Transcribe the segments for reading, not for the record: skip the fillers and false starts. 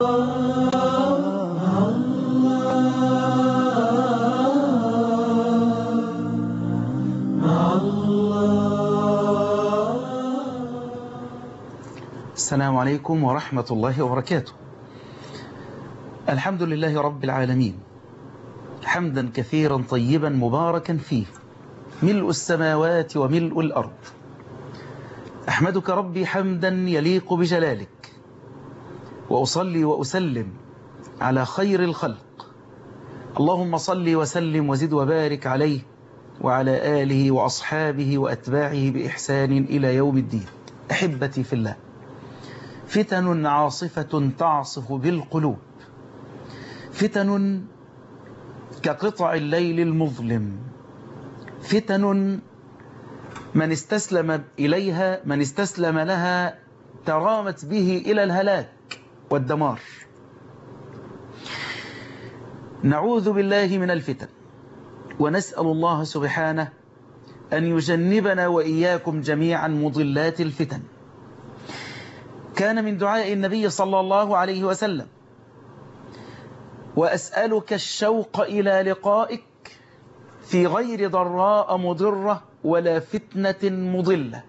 السلام عليكم ورحمة الله وبركاته. الحمد لله رب العالمين، حمدا كثيرا طيبا مباركا فيه، ملء السماوات وملء الأرض. أحمدك ربي حمدا يليق بجلالك، وأصلي وأسلم على خير الخلق. اللهم صل وسلم وزد وبارك عليه وعلى آله وأصحابه وأتباعه بإحسان إلى يوم الدين. أحبتي في الله، فتن عاصفة تعصف بالقلوب، فتن كقطع الليل المظلم، فتن من استسلم إليها، من استسلم لها ترامت به إلى الهلاك والدمار. نعوذ بالله من الفتن، ونسأل الله سبحانه أن يجنبنا وإياكم جميعا مضلات الفتن. كان من دعاء النبي صلى الله عليه وسلم: وأسألك الشوق إلى لقائك في غير ضراء مضرة ولا فتنة مضلة.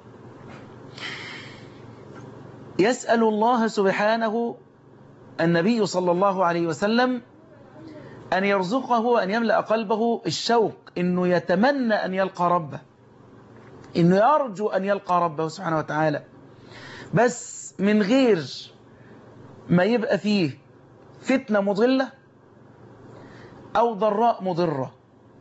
يسأل الله سبحانه النبي صلى الله عليه وسلم أن يرزقه وأن يملأ قلبه الشوق، إنه يتمنى أن يلقى ربه، إنه يرجو أن يلقى ربه سبحانه وتعالى، بس من غير ما يبقى فيه فتنة مضلة أو ضراء مضرة.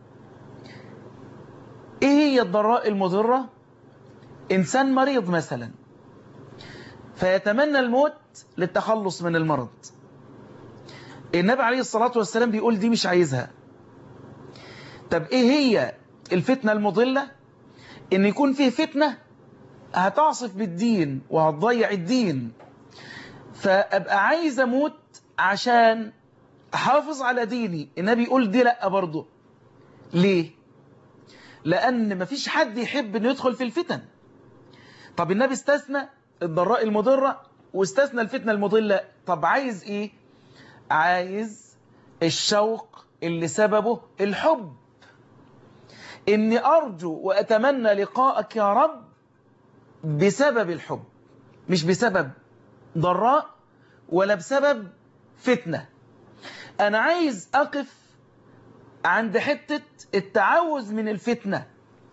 إيه هي الضراء المضرة؟ إنسان مريض مثلا فيتمنى الموت للتخلص من المرض. النبي عليه الصلاة والسلام بيقول دي مش عايزها. طب إيه هي الفتنة المضلة؟ إن يكون فيه فتنة هتعصف بالدين وهتضيع الدين، فأبقى عايز أموت عشان أحافظ على ديني. النبي يقول دي لأ برضه. ليه؟ لأن مفيش حد يحب أن يدخل في الفتن. طب النبي استثنى الضراء المضرة واستثنى الفتنة المضلة. طب عايز إيه؟ عايز الشوق اللي سببه الحب، إني أرجو وأتمنى لقاءك يا رب بسبب الحب، مش بسبب ضراء ولا بسبب فتنة. أنا عايز أقف عند حتة التعوذ من الفتنة.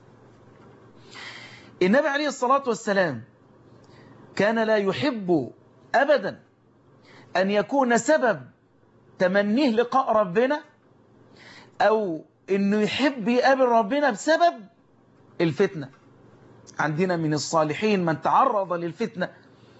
النبي عليه الصلاة والسلام كان لا يحب أبدا أن يكون سبب تمنيه لقاء ربنا أو أنه يحب يقابل ربنا بسبب الفتنة. عندنا من الصالحين من تعرض للفتنة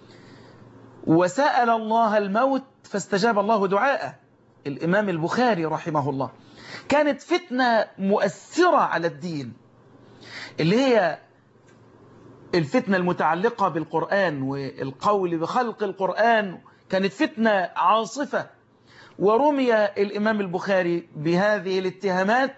وسأل الله الموت فاستجاب الله دعاءه، الإمام البخاري رحمه الله. كانت فتنة مؤثرة على الدين، اللي هي الفتنة المتعلقة بالقرآن والقول بخلق القرآن. كانت فتنة عاصفة، ورمي الإمام البخاري بهذه الاتهامات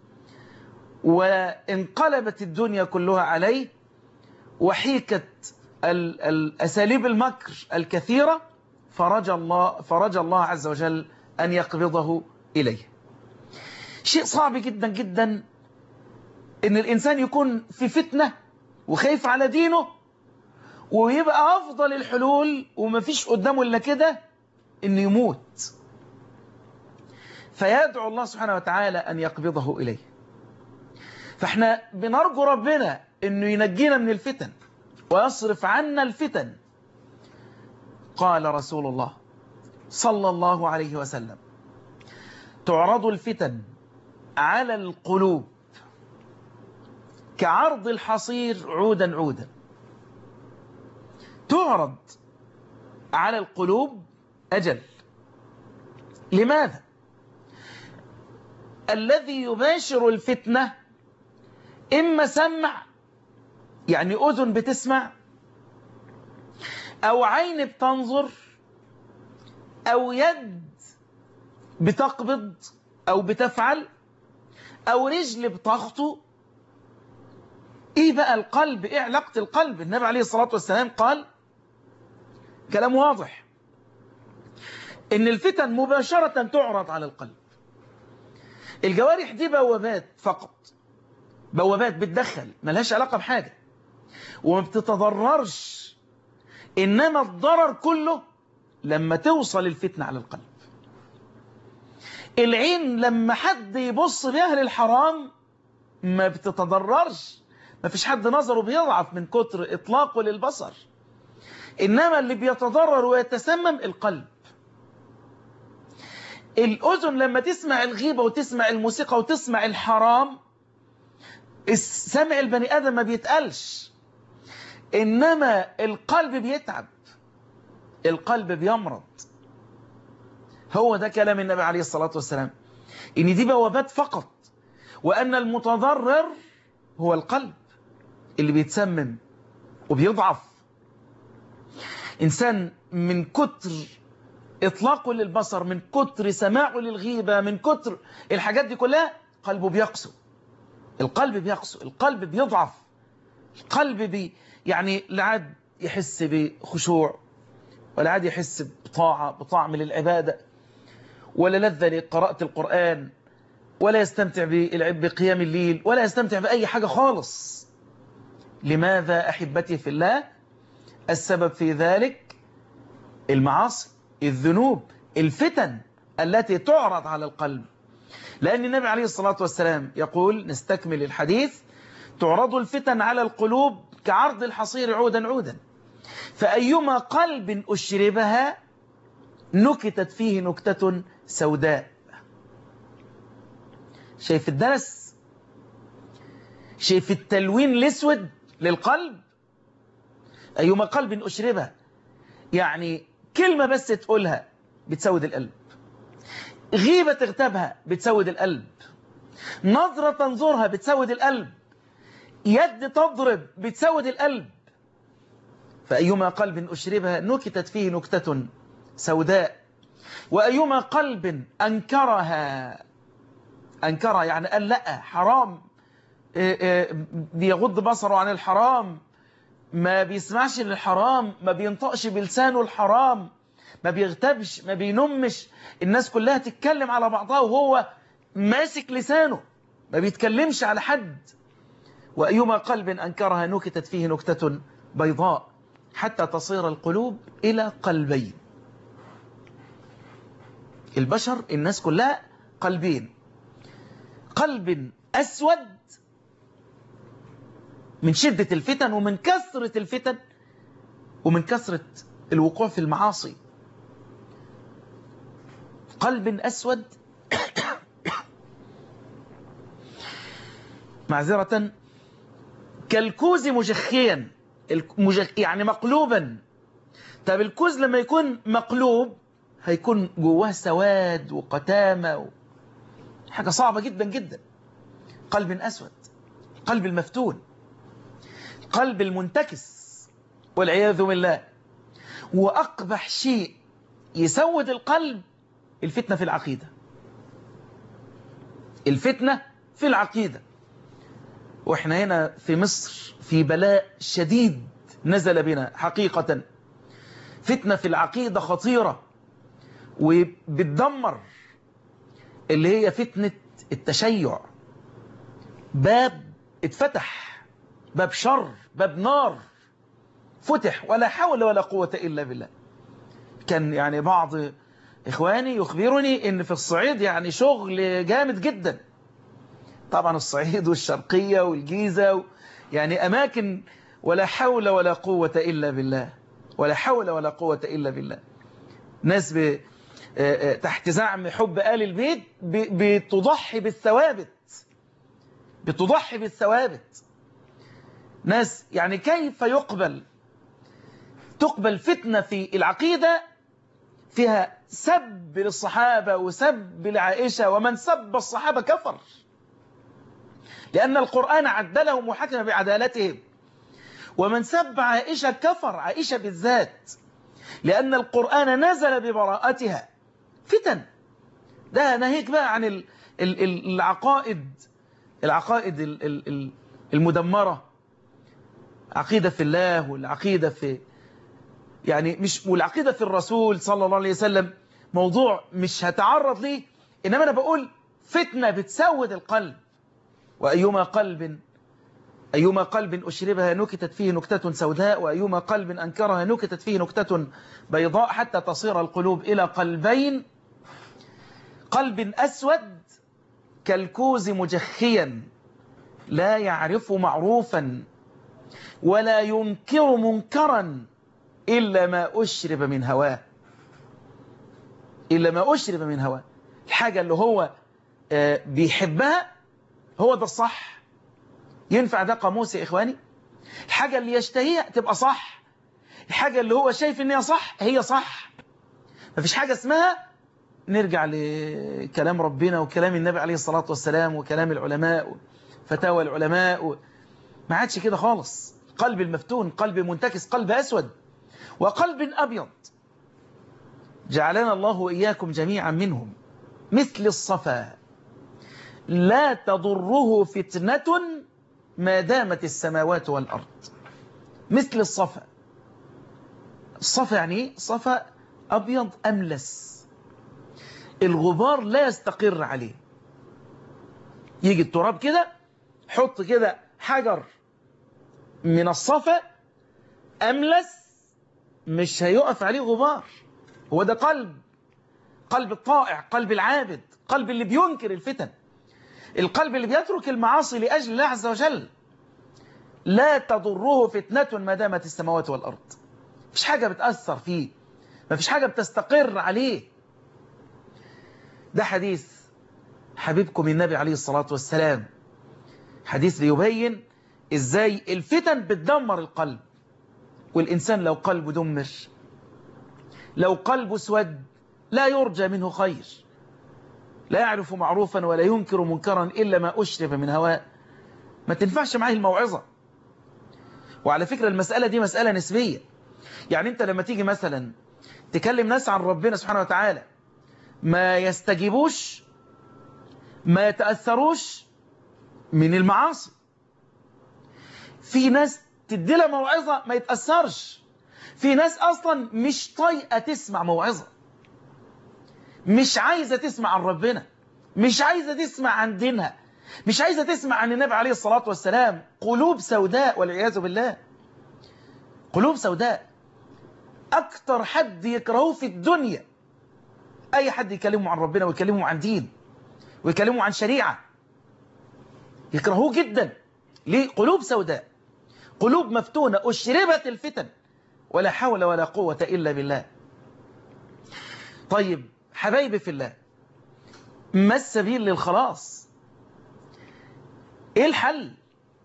وانقلبت الدنيا كلها عليه، وحيكت الأساليب المكر الكثيرة، فرج الله عز وجل أن يقبضه إليه. شيء صعب جدا جدا إن الإنسان يكون في فتنة وخايف على دينه، ويبقى أفضل الحلول ومفيش قدامه إلا كده إنه يموت، فيدعو الله سبحانه وتعالى أن يقبضه إليه. فإحنا بنرجو ربنا إنه ينجينا من الفتن ويصرف عنا الفتن. قال رسول الله صلى الله عليه وسلم: تعرض الفتن على القلوب كعرض الحصير عودا عودا. تعرض على القلوب أجل. لماذا؟ الذي يباشر الفتنة إما سمع، يعني أذن بتسمع، أو عين بتنظر، أو يد بتقبض أو بتفعل، أو رجل بتخطو. إيه بقى القلب؟ إيه علاقة القلب؟ النبي عليه الصلاة والسلام قال كلام واضح: إن الفتن مباشرة تعرض على القلب. الجوارح دي بوابات فقط، بوابات بتدخل ملهاش علاقة بحاجة وما بتتضررش، إنما الضرر كله لما توصل الفتنة على القلب. العين لما حد يبص بيها للحرام ما بتتضررش، ما فيش حد نظره بيضعف من كتر إطلاقه للبصر، إنما اللي بيتضرر ويتسمم القلب. الأذن لما تسمع الغيبة وتسمع الموسيقى وتسمع الحرام، السمع البني آدم ما بيتقلش، إنما القلب بيتعب، القلب بيمرض. هو ده كلام النبي عليه الصلاة والسلام، إن دي بوابات فقط، وأن المتضرر هو القلب اللي بيتسمم وبيضعف. إنسان من كتر إطلاقه للبصر، من كتر سماعه للغيبة، من كتر الحاجات دي كلها، قلبه بيقسو، القلب بيقسو، القلب بيضعف، القلب يعني لا عاد يحس بخشوع، ولا عاد يحس بطعم للعبادة، ولا لذة لقراءة القرآن، ولا يستمتع بقيام الليل، ولا يستمتع بأي حاجة خالص. لماذا أحبتي في الله؟ السبب في ذلك المعاصي، الذنوب، الفتن التي تعرض على القلب. لأن النبي عليه الصلاة والسلام يقول، نستكمل الحديث: تعرض الفتن على القلوب كعرض الحصير عودا عودا، فأيما قلب أشربها نكتت فيه نكتة سوداء. شايف الدنس؟ شايف التلوين الأسود للقلب؟ أيما قلب أشربها، يعني كلمة بس تقولها بتسود القلب، غيبة تغتابها بتسود القلب، نظرة تنظرها بتسود القلب، يد تضرب بتسود القلب. فأيما قلب أشربها نكتت فيه نكتة سوداء، وأيما قلب أنكرها يعني قال لا حرام، بيغض بصره عن الحرام، ما بيسمعش للحرام، ما بينطقش بلسانه الحرام، ما بيغتابش، ما بينمش، الناس كلها تتكلم على بعضها وهو ماسك لسانه ما بيتكلمش على حد. وأيما قلب أنكرها نكتت فيه نكتة بيضاء حتى تصير القلوب إلى قلبين. البشر الناس كلها قلبين، قلب أسود من شدة الفتن ومن كثرة الفتن ومن كثرة الوقوع في المعاصي، قلب أسود معذرة كالكوز مجخيا، يعني مقلوبا. طب الكوز لما يكون مقلوب هيكون جواه سواد وقتامة حاجة صعبة جدا جدا. قلب أسود، قلب المفتون، قلب المنتكس والعياذ بالله. وأقبح شيء يسود القلب الفتنة في العقيدة، الفتنة في العقيدة. وإحنا هنا في مصر في بلاء شديد نزل بنا حقيقة، فتنة في العقيدة خطيرة وبتدمر، اللي هي فتنة التشيع. باب اتفتح، باب شر، باب نار فتح، ولا حول ولا قوة إلا بالله. كان يعني بعض إخواني يخبرني إن في الصعيد يعني شغل جامد جدا، طبعا الصعيد والشرقية والجيزة يعني أماكن ولا حول ولا قوة إلا بالله، ولا حول ولا قوة إلا بالله. ناس تحت زعم حب آل البيت بتضحي بالثوابت، بتضحي بالثوابت. ناس يعني كيف تقبل فتنة في العقيدة فيها سب للصحابة وسب لعائشة، ومن سب الصحابة كفر، لأن القرآن عدلهم وحكم بعدالتهم. ومن سب عائشة كفر، عائشة بالذات، لأن القرآن نزل ببراءتها. فتن ده ناهيك بقى عن العقائد المدمرة، عقيدة في الله والعقيدة في يعني مش والعقيدة في الرسول صلى الله عليه وسلم، موضوع مش هتعرض ليه، إنما أنا بقول فتنة بتسود القلب. وأيما قلب أشربها نكتت فيه نكتة سوداء، وأيما قلب أنكرها نكتت فيه نكتة بيضاء، حتى تصير القلوب إلى قلبين: قلب أسود كالكوز مجخيا لا يعرف معروفا ولا ينكر منكرا إلا ما أشرب من هواه. إلا ما أشرب من هواه، الحاجة اللي هو بيحبها هو ده الصح. ينفع ده قاموس يا إخواني؟ الحاجة اللي يشتهيها تبقى صح، الحاجة اللي هو شايف إن هي صح هي صح. مفيش حاجة اسمها نرجع لكلام ربنا وكلام النبي عليه الصلاة والسلام وكلام العلماء وفتاوى العلماء ما عادش كده خالص. قلب المفتون، قلب منتكس، قلب أسود وقلب أبيض جعلنا الله وإياكم جميعا منهم. مثل الصفا لا تضره فتنة ما دامت السماوات والأرض. مثل الصفا. الصفا يعني ايه؟ صفا أبيض أملس، الغبار لا يستقر عليه. يجي التراب كده، حط كده حجر من الصفا أملس مش هيقف عليه غبار. هو ده قلب الطائع، قلب العابد، قلب اللي بينكر الفتن، القلب اللي بيترك المعاصي لأجل الله عز وجل. لا تضره فتنة ما دامت السماوات والأرض. مفيش حاجة بتأثر فيه، مفيش حاجة بتستقر عليه. ده حديث حبيبكم النبي عليه الصلاة والسلام، حديث بيبين ازاي الفتن بتدمر القلب. والإنسان لو قلبه دمر، لو قلبه اسود، لا يرجى منه خير، لا يعرف معروفا ولا ينكر منكرا إلا ما أشرب من هواء. ما تنفعش معاه الموعظة. وعلى فكرة المسألة دي مسألة نسبية. يعني أنت لما تيجي مثلا تكلم ناس عن ربنا سبحانه وتعالى ما يستجيبوش، ما يتأثروش من المعاصي. في ناس تدي لها موعظة ما يتأثرش. في ناس أصلا مش طايقة تسمع موعظة، مش عايزة تسمع عن ربنا، مش عايزة تسمع عن دينها، مش عايزة تسمع عن النبي عليه الصلاة والسلام. قلوب سوداء والعياذ بالله، قلوب سوداء. أكتر حد يكرهوه في الدنيا أي حد يكلمه عن ربنا ويكلمه عن دين ويكلمه عن شريعة، يكرهوه جدا. ليه؟ قلوب سوداء، قلوب مفتونة أشربت الفتن، ولا حول ولا قوة إلا بالله. طيب حبايبي في الله، ما السبيل للخلاص؟ إيه الحل؟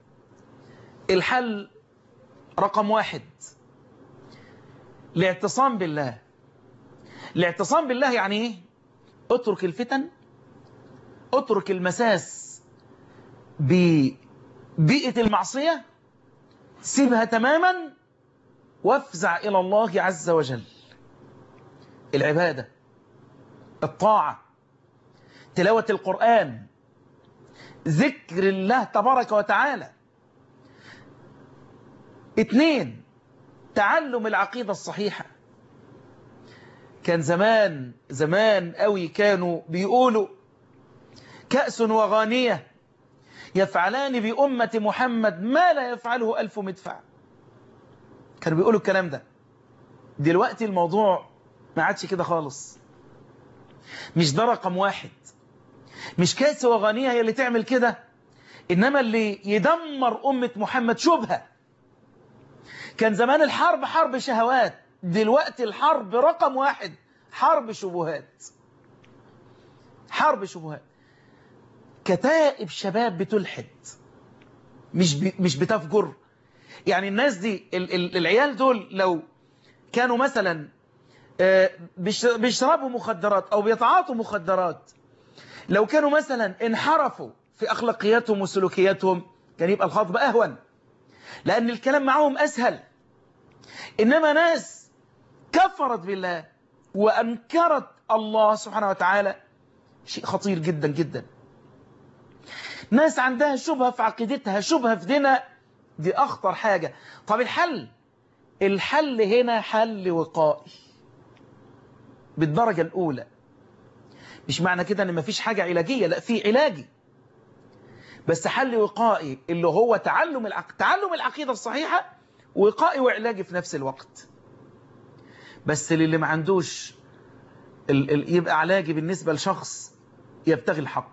الحل رقم 1 الاعتصام بالله. الاعتصام بالله يعني إيه؟ اترك الفتن، اترك المساس ببيئة المعصية، سيبها تماما وافزع إلى الله عز وجل. العبادة، الطاعة، تلاوة القرآن، ذكر الله تبارك وتعالى. 2 تعلم العقيدة الصحيحة. كان زمان قوي كانوا بيقولوا كأس وغانية يفعلان بأمة محمد ما لا يفعله 1000 مدفع. كانوا بيقولوا الكلام ده. دلوقتي الموضوع ما عادش كده خالص. مش ده رقم 1. مش كأس وغانية هي اللي تعمل كده، إنما اللي يدمر أمة محمد شبهة. كان زمان الحرب حرب شهوات، دلوقتي الحرب رقم 1 حرب شبهات. حرب شبهات. كتائب شباب بتلحد، مش بتفجر. يعني الناس دي العيال دول لو كانوا مثلا بيشربوا مخدرات أو بيتعاطوا مخدرات، لو كانوا مثلا انحرفوا في أخلاقياتهم وسلوكياتهم، كان يبقى الخطب أهون، لأن الكلام معهم أسهل. إنما ناس كفرت بالله وأنكرت الله سبحانه وتعالى، شيء خطير جدا جدا. ناس عندها شبهة في عقيدتها، شبهة في دينها، دي أخطر حاجة. طب الحل هنا حل وقائي. بالدرجة الأولى. مش معنى كده ان مفيش حاجة علاجية، لا، في علاجي، بس حل وقائي اللي هو تعلم العقيدة الصحيحة، وقائي وعلاجي في نفس الوقت. بس اللي ما عندوش يبقى علاجي بالنسبة لشخص يبتغي الحق،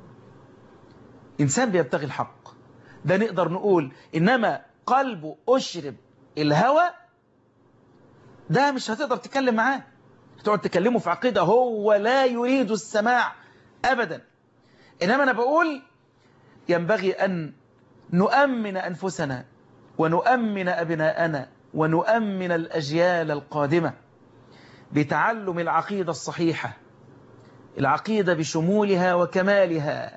إنسان بيبتغي الحق، ده نقدر نقول. إنما قلبه أشرب الهوى، ده مش هتقدر تتكلم معاه، هتقعد تكلمه في عقيدة هو لا يريد السماع أبدا. إنما أنا بقول ينبغي أن نؤمن أنفسنا ونؤمن أبناءنا ونؤمن الأجيال القادمة بتعلم العقيدة الصحيحة، العقيدة بشمولها وكمالها.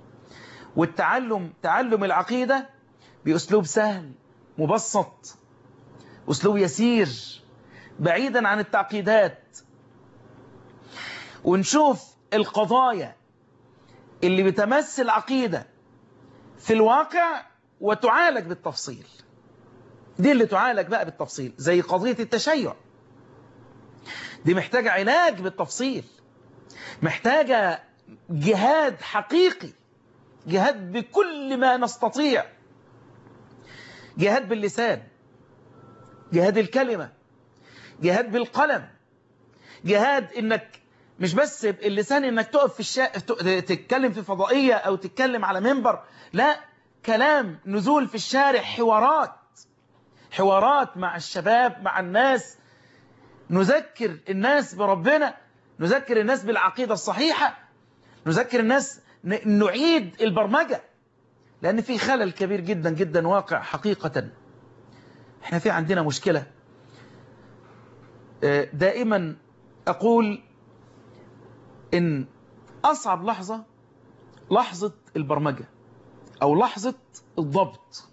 تعلم العقيدة بأسلوب سهل مبسط، أسلوب يسير بعيدا عن التعقيدات، ونشوف القضايا اللي بتمس العقيدة في الواقع وتعالج بالتفصيل. دي اللي تعالج بقى بالتفصيل، زي قضية التشيع، دي محتاجة علاج بالتفصيل، محتاجة جهاد حقيقي، جهاد بكل ما نستطيع، جهاد باللسان، جهاد الكلمة، جهاد بالقلم، جهاد انك مش بس اللسان انك تقف في تتكلم في فضائية او تتكلم على منبر، لا، كلام، نزول في الشارع، حوارات مع الشباب، مع الناس، نذكر الناس بربنا، نذكر الناس بالعقيدة الصحيحة، نذكر الناس، نعيد البرمجة، لأن في خلل كبير جدا جدا واقع حقيقة. احنا في عندنا مشكلة. دائما أقول إن أصعب لحظة البرمجة أو لحظة الضبط،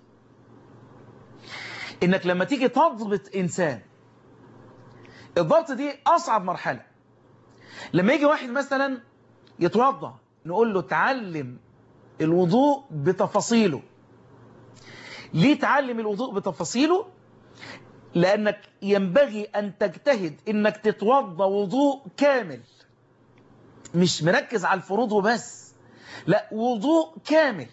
إنك لما تيجي تضبط إنسان، الضبط دي أصعب مرحلة. لما يجي واحد مثلا يتوضأ، نقول له تعلم الوضوء بتفاصيله. ليه تعلم الوضوء بتفاصيله؟ لأنك ينبغي أن تجتهد إنك تتوضأ وضوء كامل، مش مركز على الفروض وبس، لا، وضوء كامل،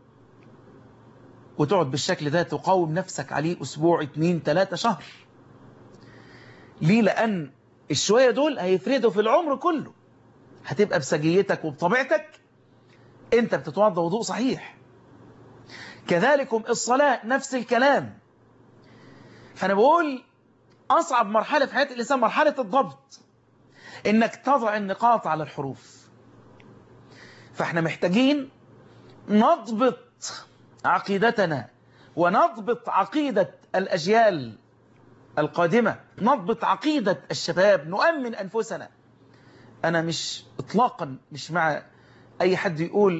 وتقعد بالشكل ده تقاوم نفسك عليه أسبوع، 2 3 شهر. ليه؟ لأن الشوية دول هيفردوا في العمر كله، هتبقى بسجيتك وبطبيعتك انت بتتوضا وضوء صحيح. كذلكم الصلاة نفس الكلام. فأنا بقول أصعب مرحلة في حياة الإنسان مرحلة الضبط، إنك تضع النقاط على الحروف. فإحنا محتاجين نضبط عقيدتنا ونضبط عقيدة الأجيال القادمة، نضبط عقيدة الشباب، نؤمن أنفسنا. أنا مش إطلاقا مش مع أي حد يقول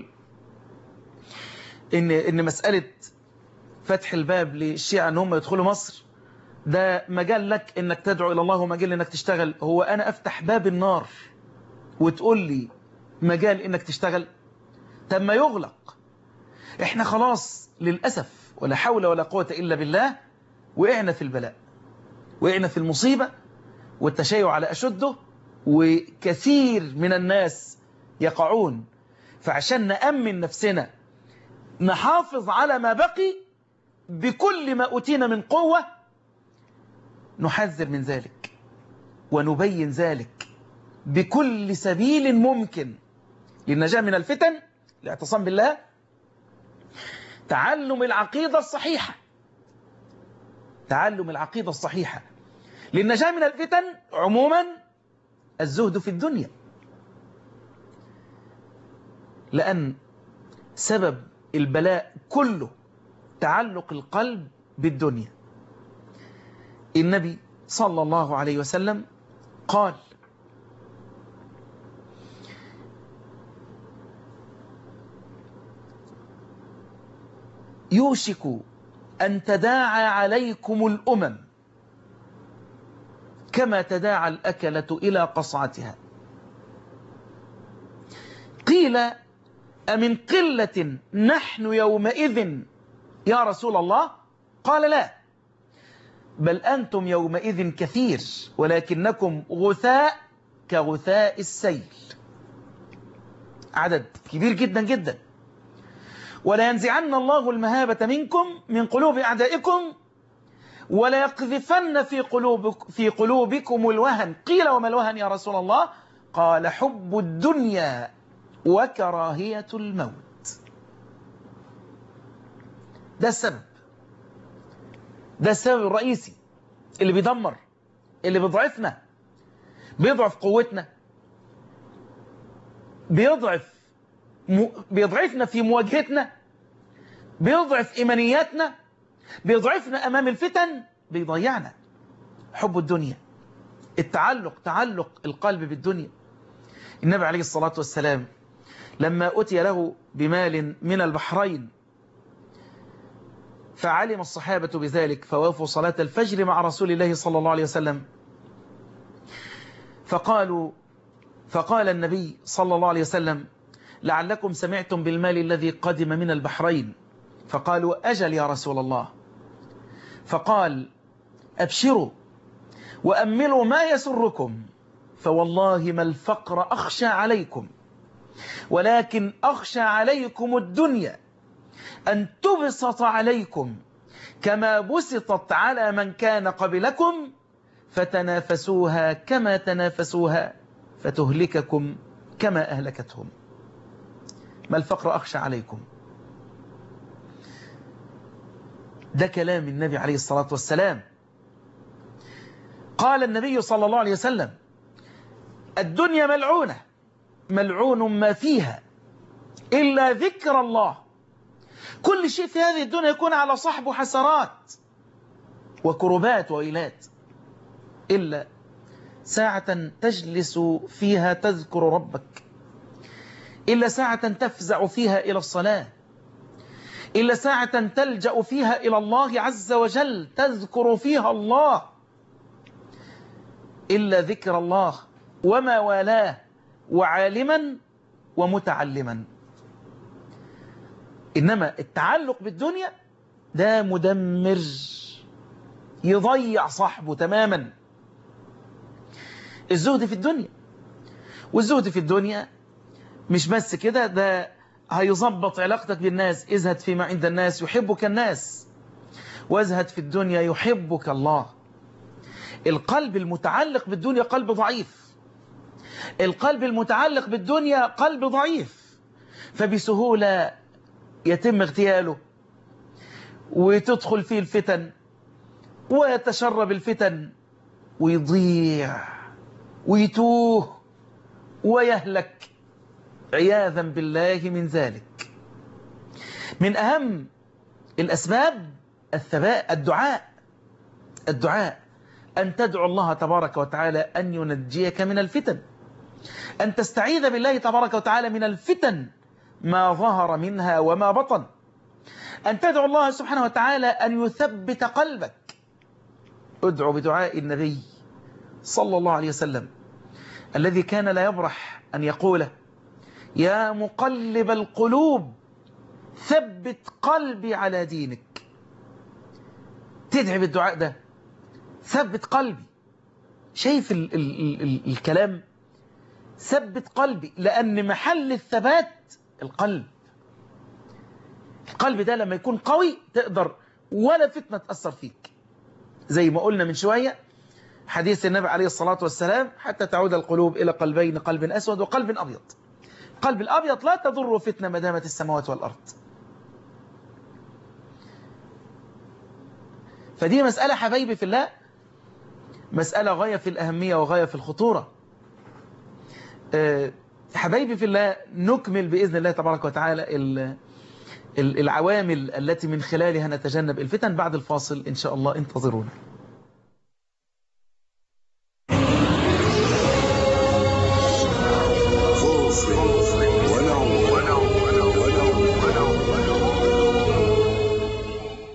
إن مسألة فتح الباب للشيعة أن هم يدخلوا مصر ده مجال لك إنك تدعو إلى الله ومجال إنك تشتغل. هو أنا أفتح باب النار وتقول لي مجال إنك تشتغل؟ طب ما يغلق. إحنا خلاص للأسف ولا حول ولا قوة إلا بالله وقعنا في البلاء، وقعنا في المصيبة، والتشيع على أشده، وكثير من الناس يقعون. فعشان نأمن نفسنا نحافظ على ما بقي بكل ما أوتينا من قوة، نحذر من ذلك ونبين ذلك بكل سبيل ممكن للنجاة من الفتن، الاعتصام بالله، تعلم العقيدة الصحيحة، تعلم العقيدة الصحيحة للنجاة من الفتن عموما، الزهد في الدنيا. لأن سبب البلاء كله تعلق القلب بالدنيا. النبي صلى الله عليه وسلم قال: يوشك أن تداعى عليكم الأمم كما تداعى الأكلة إلى قصعتها. قيل: أمن قلة نحن يومئذ يا رسول الله؟ قال: لا، بل أنتم يومئذ كثير ولكنكم غثاء كغثاء السيل، عدد كبير جدا جدا. ولا ينزعن الله المهابة منكم من قلوب أعدائكم ولا يقذفن في قلوبكم الوهن. قيل وما الوهن يا رسول الله؟ قال حب الدنيا وكراهية الموت. ده السبب، ده السبب الرئيسي اللي بيدمر، اللي بيضعفنا، بيضعف قوتنا، بيضعفنا في مواجهتنا، بيضعف إيمانياتنا، بيضعفنا أمام الفتن، بيضيعنا. حب الدنيا، تعلق القلب بالدنيا. النبي عليه الصلاة والسلام لما أتي له بمال من البحرين فعلم الصحابة بذلك فوافوا صلاة الفجر مع رسول الله صلى الله عليه وسلم، فقال النبي صلى الله عليه وسلم لعلكم سمعتم بالمال الذي قدم من البحرين. فقالوا أجل يا رسول الله. فقال أبشروا وأملوا ما يسركم، فوالله ما الفقر أخشى عليكم، ولكن أخشى عليكم الدنيا أن تبسط عليكم كما بسطت على من كان قبلكم فتنافسوها كما تنافسوها فتهلككم كما أهلكتهم. ما الفقر أخشى عليكم. ده كلام النبي عليه الصلاة والسلام. قال النبي صلى الله عليه وسلم الدنيا ملعونة، ملعون ما فيها إلا ذكر الله. كل شيء في هذه الدنيا يكون على صحبه حسرات وكربات وإيلات، إلا ساعة تجلس فيها تذكر ربك، إلا ساعة تفزع فيها إلى الصلاة، إلا ساعة تلجأ فيها إلى الله عز وجل تذكر فيها الله، إلا ذكر الله وما والاه وعالما ومتعلما. إنما التعلق بالدنيا ده مدمر، يضيع صاحبه تماما. الزهد في الدنيا، والزهد في الدنيا مش بس كده، ده هيظبط علاقتك بالناس. ازهد فيما عند الناس يحبك الناس، وازهد في الدنيا يحبك الله. القلب المتعلق بالدنيا قلب ضعيف، القلب المتعلق بالدنيا قلب ضعيف، فبسهولة يتم اغتياله وتدخل فيه الفتن ويتشرب الفتن ويضيع ويتوه ويهلك عياذا بالله من ذلك. من أهم الأسباب الدعاء أن تدعو الله تبارك وتعالى أن ينجيك من الفتن، أن تستعيذ بالله تبارك وتعالى من الفتن ما ظهر منها وما بطن، أن تدعو الله سبحانه وتعالى أن يثبت قلبك. ادعو بدعاء النبي صلى الله عليه وسلم الذي كان لا يبرح أن يقوله يا مقلب القلوب ثبت قلبي على دينك. تدعي بالدعاء ده، ثبت قلبي. شايف الكلام؟ ثبت قلبي، لأن محل الثبات القلب. القلب ده لما يكون قوي تقدر ولا فتنة تأثر فيك. زي ما قلنا من شوية حديث النبي عليه الصلاة والسلام حتى تعود القلوب إلى قلبين، قلب أسود وقلب أبيض. قلب الأبيض لا تضر فتنة ما دامت السماوات والأرض. فدي مسألة حبايبي في الله، مسألة غاية في الأهمية وغاية في الخطورة. حبايبي في الله، نكمل بإذن الله تبارك وتعالى العوامل التي من خلالها نتجنب الفتن بعد الفاصل إن شاء الله. انتظرونا.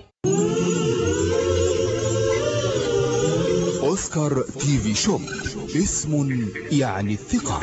أوسكار تي في شوب اسم يعني الثقة.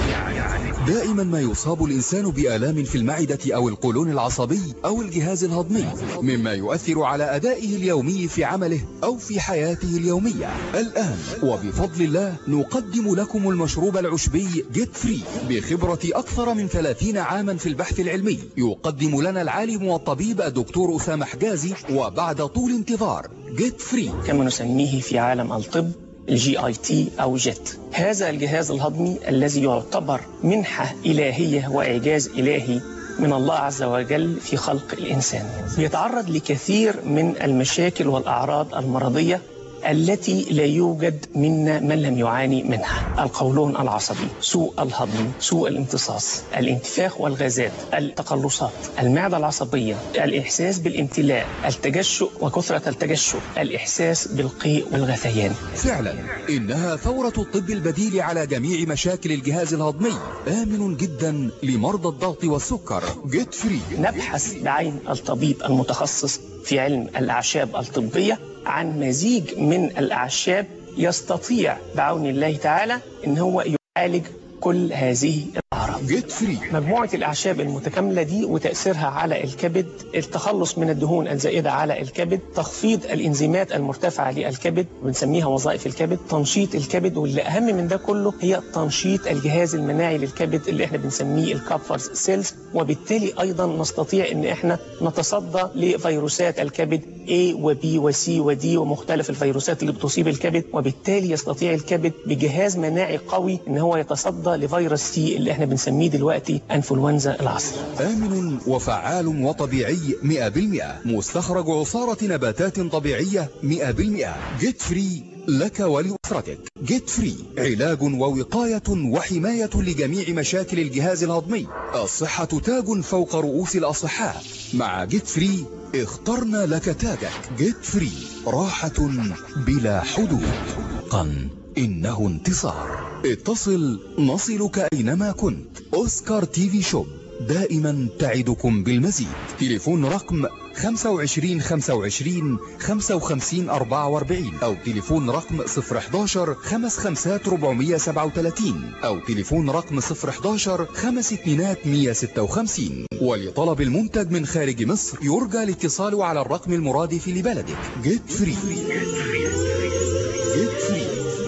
دائما ما يصاب الإنسان بآلام في المعدة أو القولون العصبي أو الجهاز الهضمي، مما يؤثر على أدائه اليومي في عمله أو في حياته اليومية. الآن وبفضل الله نقدم لكم المشروب العشبي جيت فري بخبرة أكثر من 30 عاما في البحث العلمي. يقدم لنا العالم والطبيب الدكتور أسامة حجازي، وبعد طول انتظار جيت فري كما نسميه في عالم الطب الGIT أو جيت. هذا الجهاز الهضمي الذي يعتبر منحة إلهية وإعجاز إلهي من الله عز وجل في خلق الإنسان، يتعرض لكثير من المشاكل والأعراض المرضية التي لا يوجد منا من لم يعاني منها: القولون العصبي، سوء الهضم، سوء الامتصاص، الانتفاخ والغازات، التقلصات، المعدة العصبية، الإحساس بالامتلاء، التجشؤ وكثرة التجشؤ، الإحساس بالقيء والغثيان. فعلا إنها ثورة الطب البديل على جميع مشاكل الجهاز الهضمي، آمن جدا لمرضى الضغط والسكر. جيت فري. نبحث بعين الطبيب المتخصص في علم الأعشاب الطبية عن مزيج من الأعشاب يستطيع بعون الله تعالى إن هو يعالج كل هذه الأعراض. جيت فري. مجموعة الأعشاب المتكاملة دي وتأثيرها على الكبد، التخلص من الدهون الزائدة على الكبد، تخفيض الإنزيمات المرتفعة للكبد بنسميها وظائف الكبد، تنشيط الكبد، واللي أهم من ده كله هي تنشيط الجهاز المناعي للكبد اللي احنا بنسميه الكابفرز سيلز، وبالتالي أيضا نستطيع إن احنا نتصدى لفيروسات الكبد A و B و C و D ومختلف الفيروسات اللي بتصيب الكبد، وبالتالي يستطيع الكبد بجهاز مناعي قوي إن هو يتصدى لفيروس سي اللي احنا بنسميه دلوقتي انفلونزا العصر. آمن وفعال وطبيعي 100%، مستخرج عصارة نباتات طبيعية 100%. جيت فري لك ولأسرتك. جيت فري علاج ووقاية وحماية لجميع مشاكل الجهاز الهضمي. الصحة تاج فوق رؤوس الأصحاء. مع جيت فري اخترنا لك تاجك. جيت فري راحة بلا حدود. إنه انتصار. اتصل نصلك أينما كنت. أوسكار تي في شوب دائما تعدكم بالمزيد. تليفون رقم 25 25 55 44 أو تليفون رقم 011 55 437 أو تليفون رقم 011 52 156. ولطلب المنتج من خارج مصر يرجى الاتصال على الرقم المرادف لبلدك. جيت فري. جيت فري.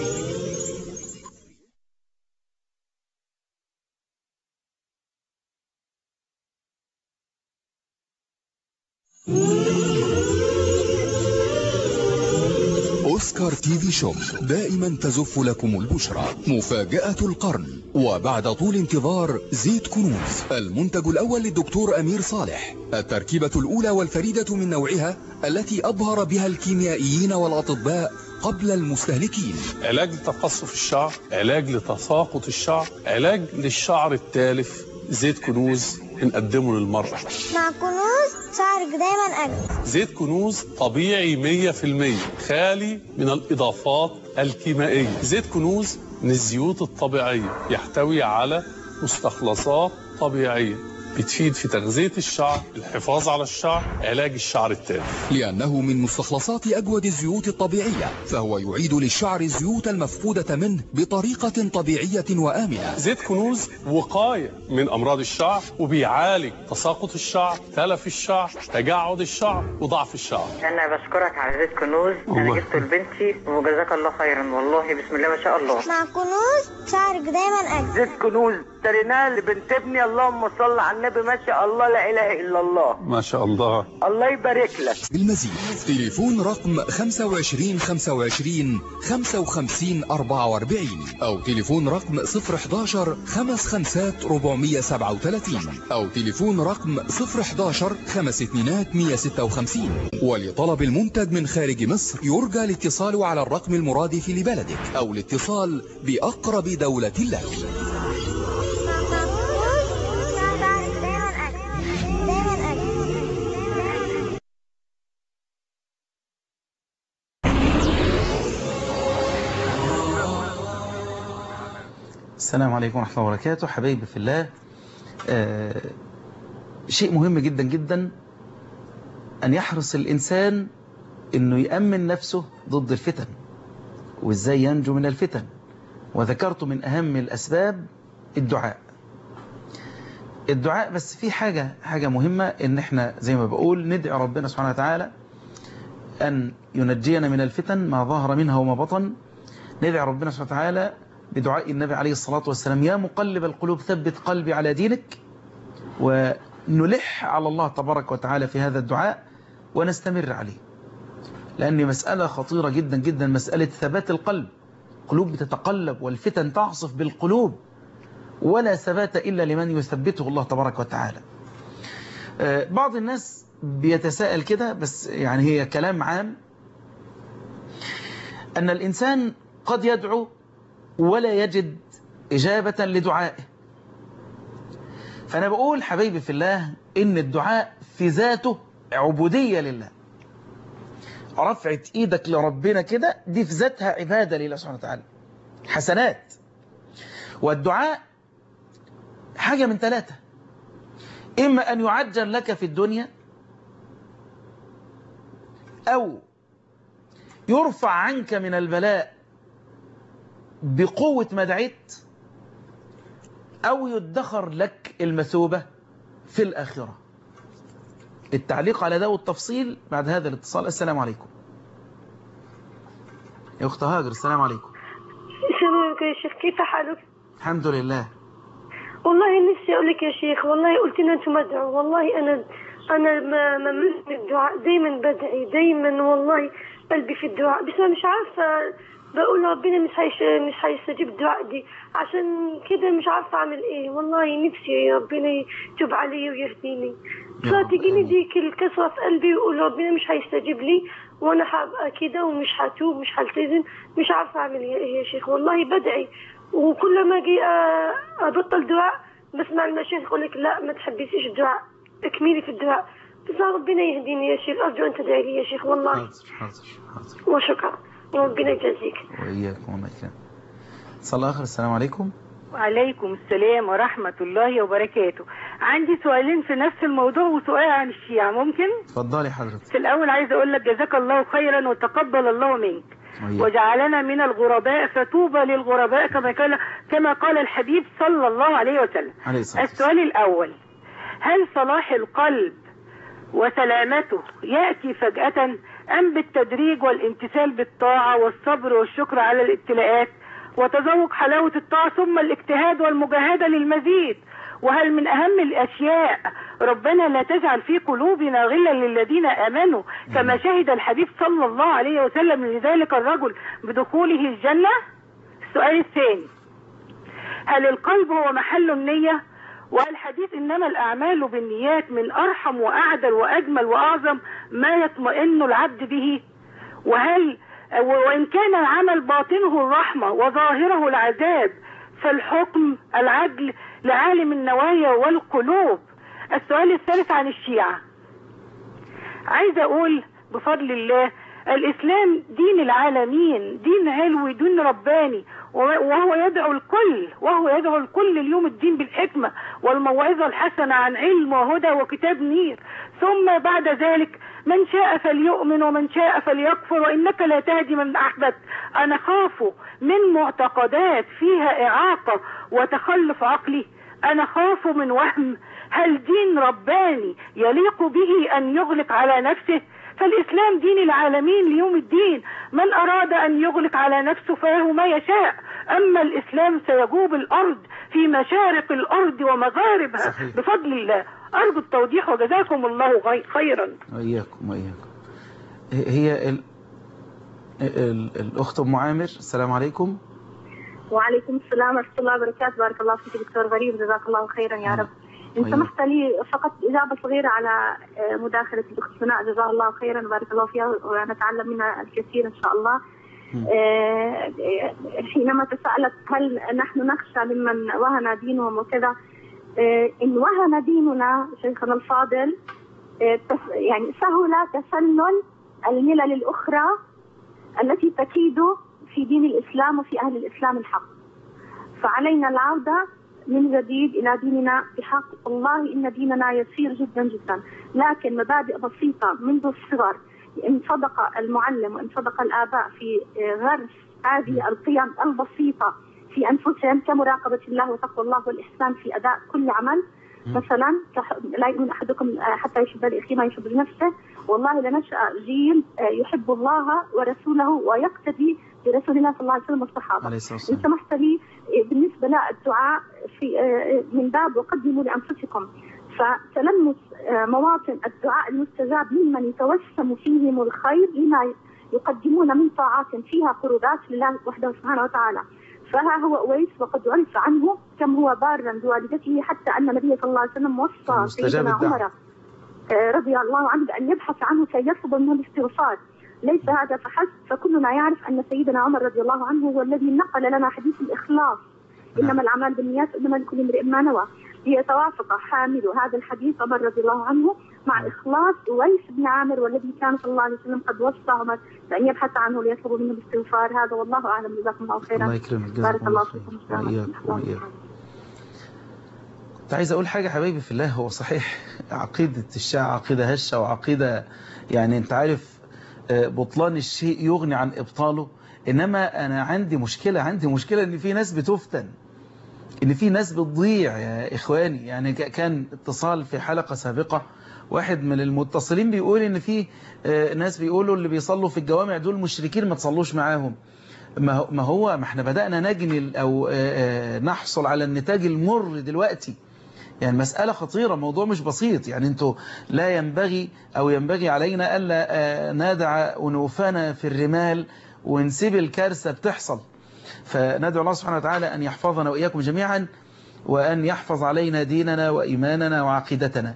أوسكار تي في شوب دائما تزف لكم البشرى. مفاجأة القرن وبعد طول انتظار زيت كنوز، المنتج الأول للدكتور أمير صالح، التركيبة الأولى والفريدة من نوعها التي أبهر بها الكيميائيين والأطباء قبل المستهلكين. علاج لتقصف الشعر، علاج لتساقط الشعر، علاج للشعر التالف. زيت كنوز بنقدمه للمرأة. مع كنوز شعرك دايما أجمل. زيت كنوز طبيعي 100%، خالي من الإضافات الكيميائية. زيت كنوز من الزيوت الطبيعية، يحتوي على مستخلصات طبيعية بتفيد في تغذية الشعر، الحفاظ على الشعر، علاج الشعر التالف. لأنه من مستخلصات أجود الزيوت الطبيعية، فهو يعيد للشعر الزيوت المفقودة منه بطريقة طبيعية وآمنة. زيت كنوز وقاية من أمراض الشعر، وبيعالج تساقط الشعر، تلف الشعر، تجعد الشعر، وضعف الشعر. أنا بشكرك على زيت كنوز، أنا جبته لبنتي وجزاك الله خيرا، والله بسم الله ما شاء الله. مع كنوز شعرك دايما أجمل. زيت كنوز اشتريناه لبنت ابني، اللهم صل على النبي، ما شاء الله، لا إله إلا الله، ما شاء الله، الله يبارك لك. بالمزيد تليفون رقم 25 25 55 44 أو تليفون رقم 011 55 437 أو تليفون رقم 011 52 156. ولطلب المنتج من خارج مصر يرجى الاتصال على الرقم المرادف لبلدك أو الاتصال بأقرب دولة لك. السلام عليكم ورحمة الله وبركاته. حبايبي في الله، شيء مهم جدا جدا أن يحرص الإنسان أنه يأمن نفسه ضد الفتن. وإزاي ينجو من الفتن؟ وذكرت من أهم الأسباب الدعاء. بس في حاجة مهمة، إن احنا زي ما بقول ندعي ربنا سبحانه وتعالى أن ينجينا من الفتن ما ظهر منها وما بطن. ندعي ربنا سبحانه وتعالى بدعاء النبي عليه الصلاة والسلام: يا مقلب القلوب ثبت قلبي على دينك. ونلح على الله تبارك وتعالى في هذا الدعاء ونستمر عليه، لأن مسألة خطيرة جدا جدا، مسألة ثبات القلب. قلوب بتتقلب والفتن تعصف بالقلوب، ولا ثبات إلا لمن يثبته الله تبارك وتعالى. بعض الناس بيتساءل كده، بس يعني هي كلام عام، أن الإنسان قد يدعو ولا يجد إجابة لدعائه. فأنا بقول حبيبي في الله إن الدعاء في ذاته عبودية لله. رفعة إيدك لربنا كده دي في ذاتها عبادة لله سبحانه وتعالى، حسنات. والدعاء حاجة من ثلاثة: إما أن يعجل لك في الدنيا، أو يرفع عنك من البلاء بقوة ما دعيت، أو يدخر لك المثوبة في الآخرة. التعليق على ده والتفصيل بعد هذا الاتصال. السلام عليكم يا أخت هاجر. السلام عليكم. شلونك يا شيخ؟ كيف حالك؟ الحمد لله. والله نفسي أقول لك يا شيخ، والله قلت لنا أنتم ادعوا. والله أنا ما من الدعاء، دايما بدعي، دايما والله قلبي في الدعاء، بس أنا مش عارفة. بقول ربنا مش هيستجيب الدعاء دي، عشان كده مش عارفة أعمل إيه. والله نفسي ربنا يتوب علي ويهديني. فتجيني ديك الكسرة في قلبي ويقول ربنا مش هيستجيب لي، وأنا هبقى كده ومش هتوب، مش هلتزم، مش عارفة أعمل إيه يا شيخ. والله بدعي، وكل ما أجي أبطل دعاء بسمع المشايخ يقول لك لا ما تحبسيش الدعاء، اكملي في الدعاء. بس ربنا يهديني يا شيخ، أرجو أن تدعي لي يا شيخ. والله حاضر. وشكرا، وربنا يجازيك. وإياكم الله يكرمك. صلى آخر. السلام عليكم. وعليكم السلام ورحمة الله وبركاته. عندي سؤالين في نفس الموضوع وسؤال عن الشيعة، ممكن؟ اتفضلي حضرتك. في الأول عايزة أقول لك جزاك الله خيرا وتقبل الله منك وجعلنا من الغرباء، فطوبى للغرباء كما قال الحبيب صلى الله عليه وسلم. السؤال الأول: هل صلاح القلب وسلامته يأتي فجأة أم بالتدريج والامتثال بالطاعة والصبر والشكر على الابتلاءات وتذوق حلاوة الطاعة ثم الاجتهاد والمجاهدة للمزيد؟ وهل من أهم الأشياء ربنا لا تجعل في قلوبنا غلا للذين آمنوا كما شهد الحبيب صلى الله عليه وسلم لذلك الرجل بدخوله الجنة؟ السؤال الثاني: هل القلب هو محل النية؟ والحديث إنما الأعمال بالنيات من أرحم وأعدل وأجمل وأعظم ما يطمئن العبد به. وإن كان العمل باطنه الرحمة وظاهره العذاب، فالحكم العدل لعالم النوايا والقلوب. السؤال الثالث عن الشيعة، عايزة أقول بفضل الله الإسلام دين العالمين، دين علوي، دين رباني، وهو يدعو الكل اليوم الدين بالحكمة والموعظة الحسنة عن علم وهدى وكتاب نير. ثم بعد ذلك من شاء فليؤمن ومن شاء فليكفر وإنك لا تهدي من أحببت. أنا خاف من معتقدات فيها إعاقة وتخلف عقلي، أنا خاف من وهم هل دين رباني يليق به أن يغلق على نفسه؟ فالإسلام دين العالمين ليوم الدين، من أراد أن يغلق على نفسه فله ما يشاء، أما الإسلام سيجوب الأرض في مشارق الأرض ومغاربها. صحيح. بفضل الله. أرجو التوضيح وجزاكم الله خيرا. وإياكم. هي الأخت أم عامر. السلام عليكم. وعليكم السلام ورحمة الله وبركاته. بارك الله فيك دكتور غريب، جزاك الله خيرا يا رب. إن سمحت لي فقط إجابة صغيرة على مداخلة الأخت سناء، جزاها الله خيرا بارك الله فيها ونتعلم منها الكثير إن شاء الله. حينما تساءلت هل نحن نخشى ممن وهن دينهم وكذا، إن وهن ديننا شيخنا الفاضل يعني سهل تسنن الملل الأخرى التي تكيد في دين الإسلام وفي أهل الإسلام الحق، فعلينا العودة من جديد إلى ديننا بحق. الله إن ديننا يسير جدا جدا، لكن مبادئ بسيطة منذ الصغر، إن صدق المعلم وإن صدق الآباء في غرس هذه القيم البسيطة في أنفسهم كمراقبة الله وتقوى الله والإحسان في أداء كل عمل. مثلا لا يؤمن أحدكم حتى يحب لأخيه ما يحب لنفسه. والله لنشأ جيل يحب الله ورسوله ويقتدي برسول الله صلى الله عليه وسلم والصحابة. إن سمحت لي بالنسبة للدعاء في من باب وقدموا لأنفسكم، فتلمس مواطن الدعاء المستجاب ممن يتوسم فيهم الخير لما يقدمون من طاعات فيها قربات لله وحده سبحانه وتعالى. فها هو أويس وقد عرف عنه كم هو بارا بوالدته، حتى أن النبي صلى الله عليه وسلم وصى سيدنا عمر رضي الله عنه بأن يبحث عنه كي يطلب منه الاستغفار. ليس هذا فحسب، فكلنا يعرف أن سيدنا عمر رضي الله عنه هو الذي نقل لنا حديث الإخلاص، إنما الأعمال بالنيات إنما لكل امرئ ما نوى، ليتوافق حامل هذا الحديث عمر رضي الله عنه مع إخلاص أويس بن عامر، والذي كان صلى الله عليه وسلم قد وصى عمر بأن يبحث عنه ليطلب منه الاستغفار. هذا والله أعلم. جزاكم الله خيرا. الله يكرمك. بارك الله فيكم. وإياك. كنت عايز أقول حاجة حبايبي في الله. هو صحيح عقيدة الشيعة عقيدة هشة وعقيدة يعني أنت عارف بطلان الشيء يغني عن إبطاله، إنما أنا عندي مشكلة إن في ناس بتفتن، إن في ناس بتضيع يا إخواني. يعني كان اتصال في حلقة سابقة واحد من المتصلين بيقول إن في ناس بيقولوا اللي بيصلوا في الجوامع دول مشركين ما تصلوش معاهم. ما احنا بدأنا نجني أو نحصل على النتاج المر دلوقتي. يعني مسألة خطيرة، موضوع مش بسيط. يعني انتوا لا ينبغي أو ينبغي علينا ألا ندع أنوفنا في الرمال ونسيب الكارثة بتحصل. فندعو الله سبحانه وتعالى أن يحفظنا وإياكم جميعا، وأن يحفظ علينا ديننا وإيماننا وعقيدتنا.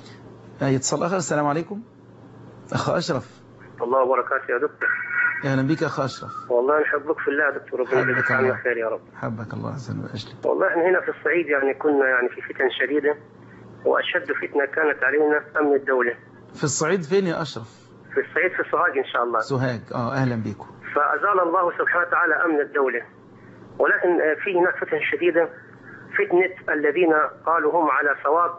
يتصل آخر. السلام عليكم أخ أشرف. الله وبركاته يا دكتور. أهلا بك أخ أشرف. والله نحبك في الله يا دكتور، ربنا يجزاك عنا خير يا رب. حبك الله عز وجل. والله احنا هنا في الصعيد يعني كنا يعني في فتن شديدة، وأشد فتنة كانت علينا أمن الدولة. في الصعيد فين يا أشرف؟ في الصعيد في سوهاج إن شاء الله. سوهاج. أهلا بكم. فأزال الله سبحانه وتعالى أمن الدولة، ولكن في هناك فتن شديدة، فتنة الذين قالوا هم على صواب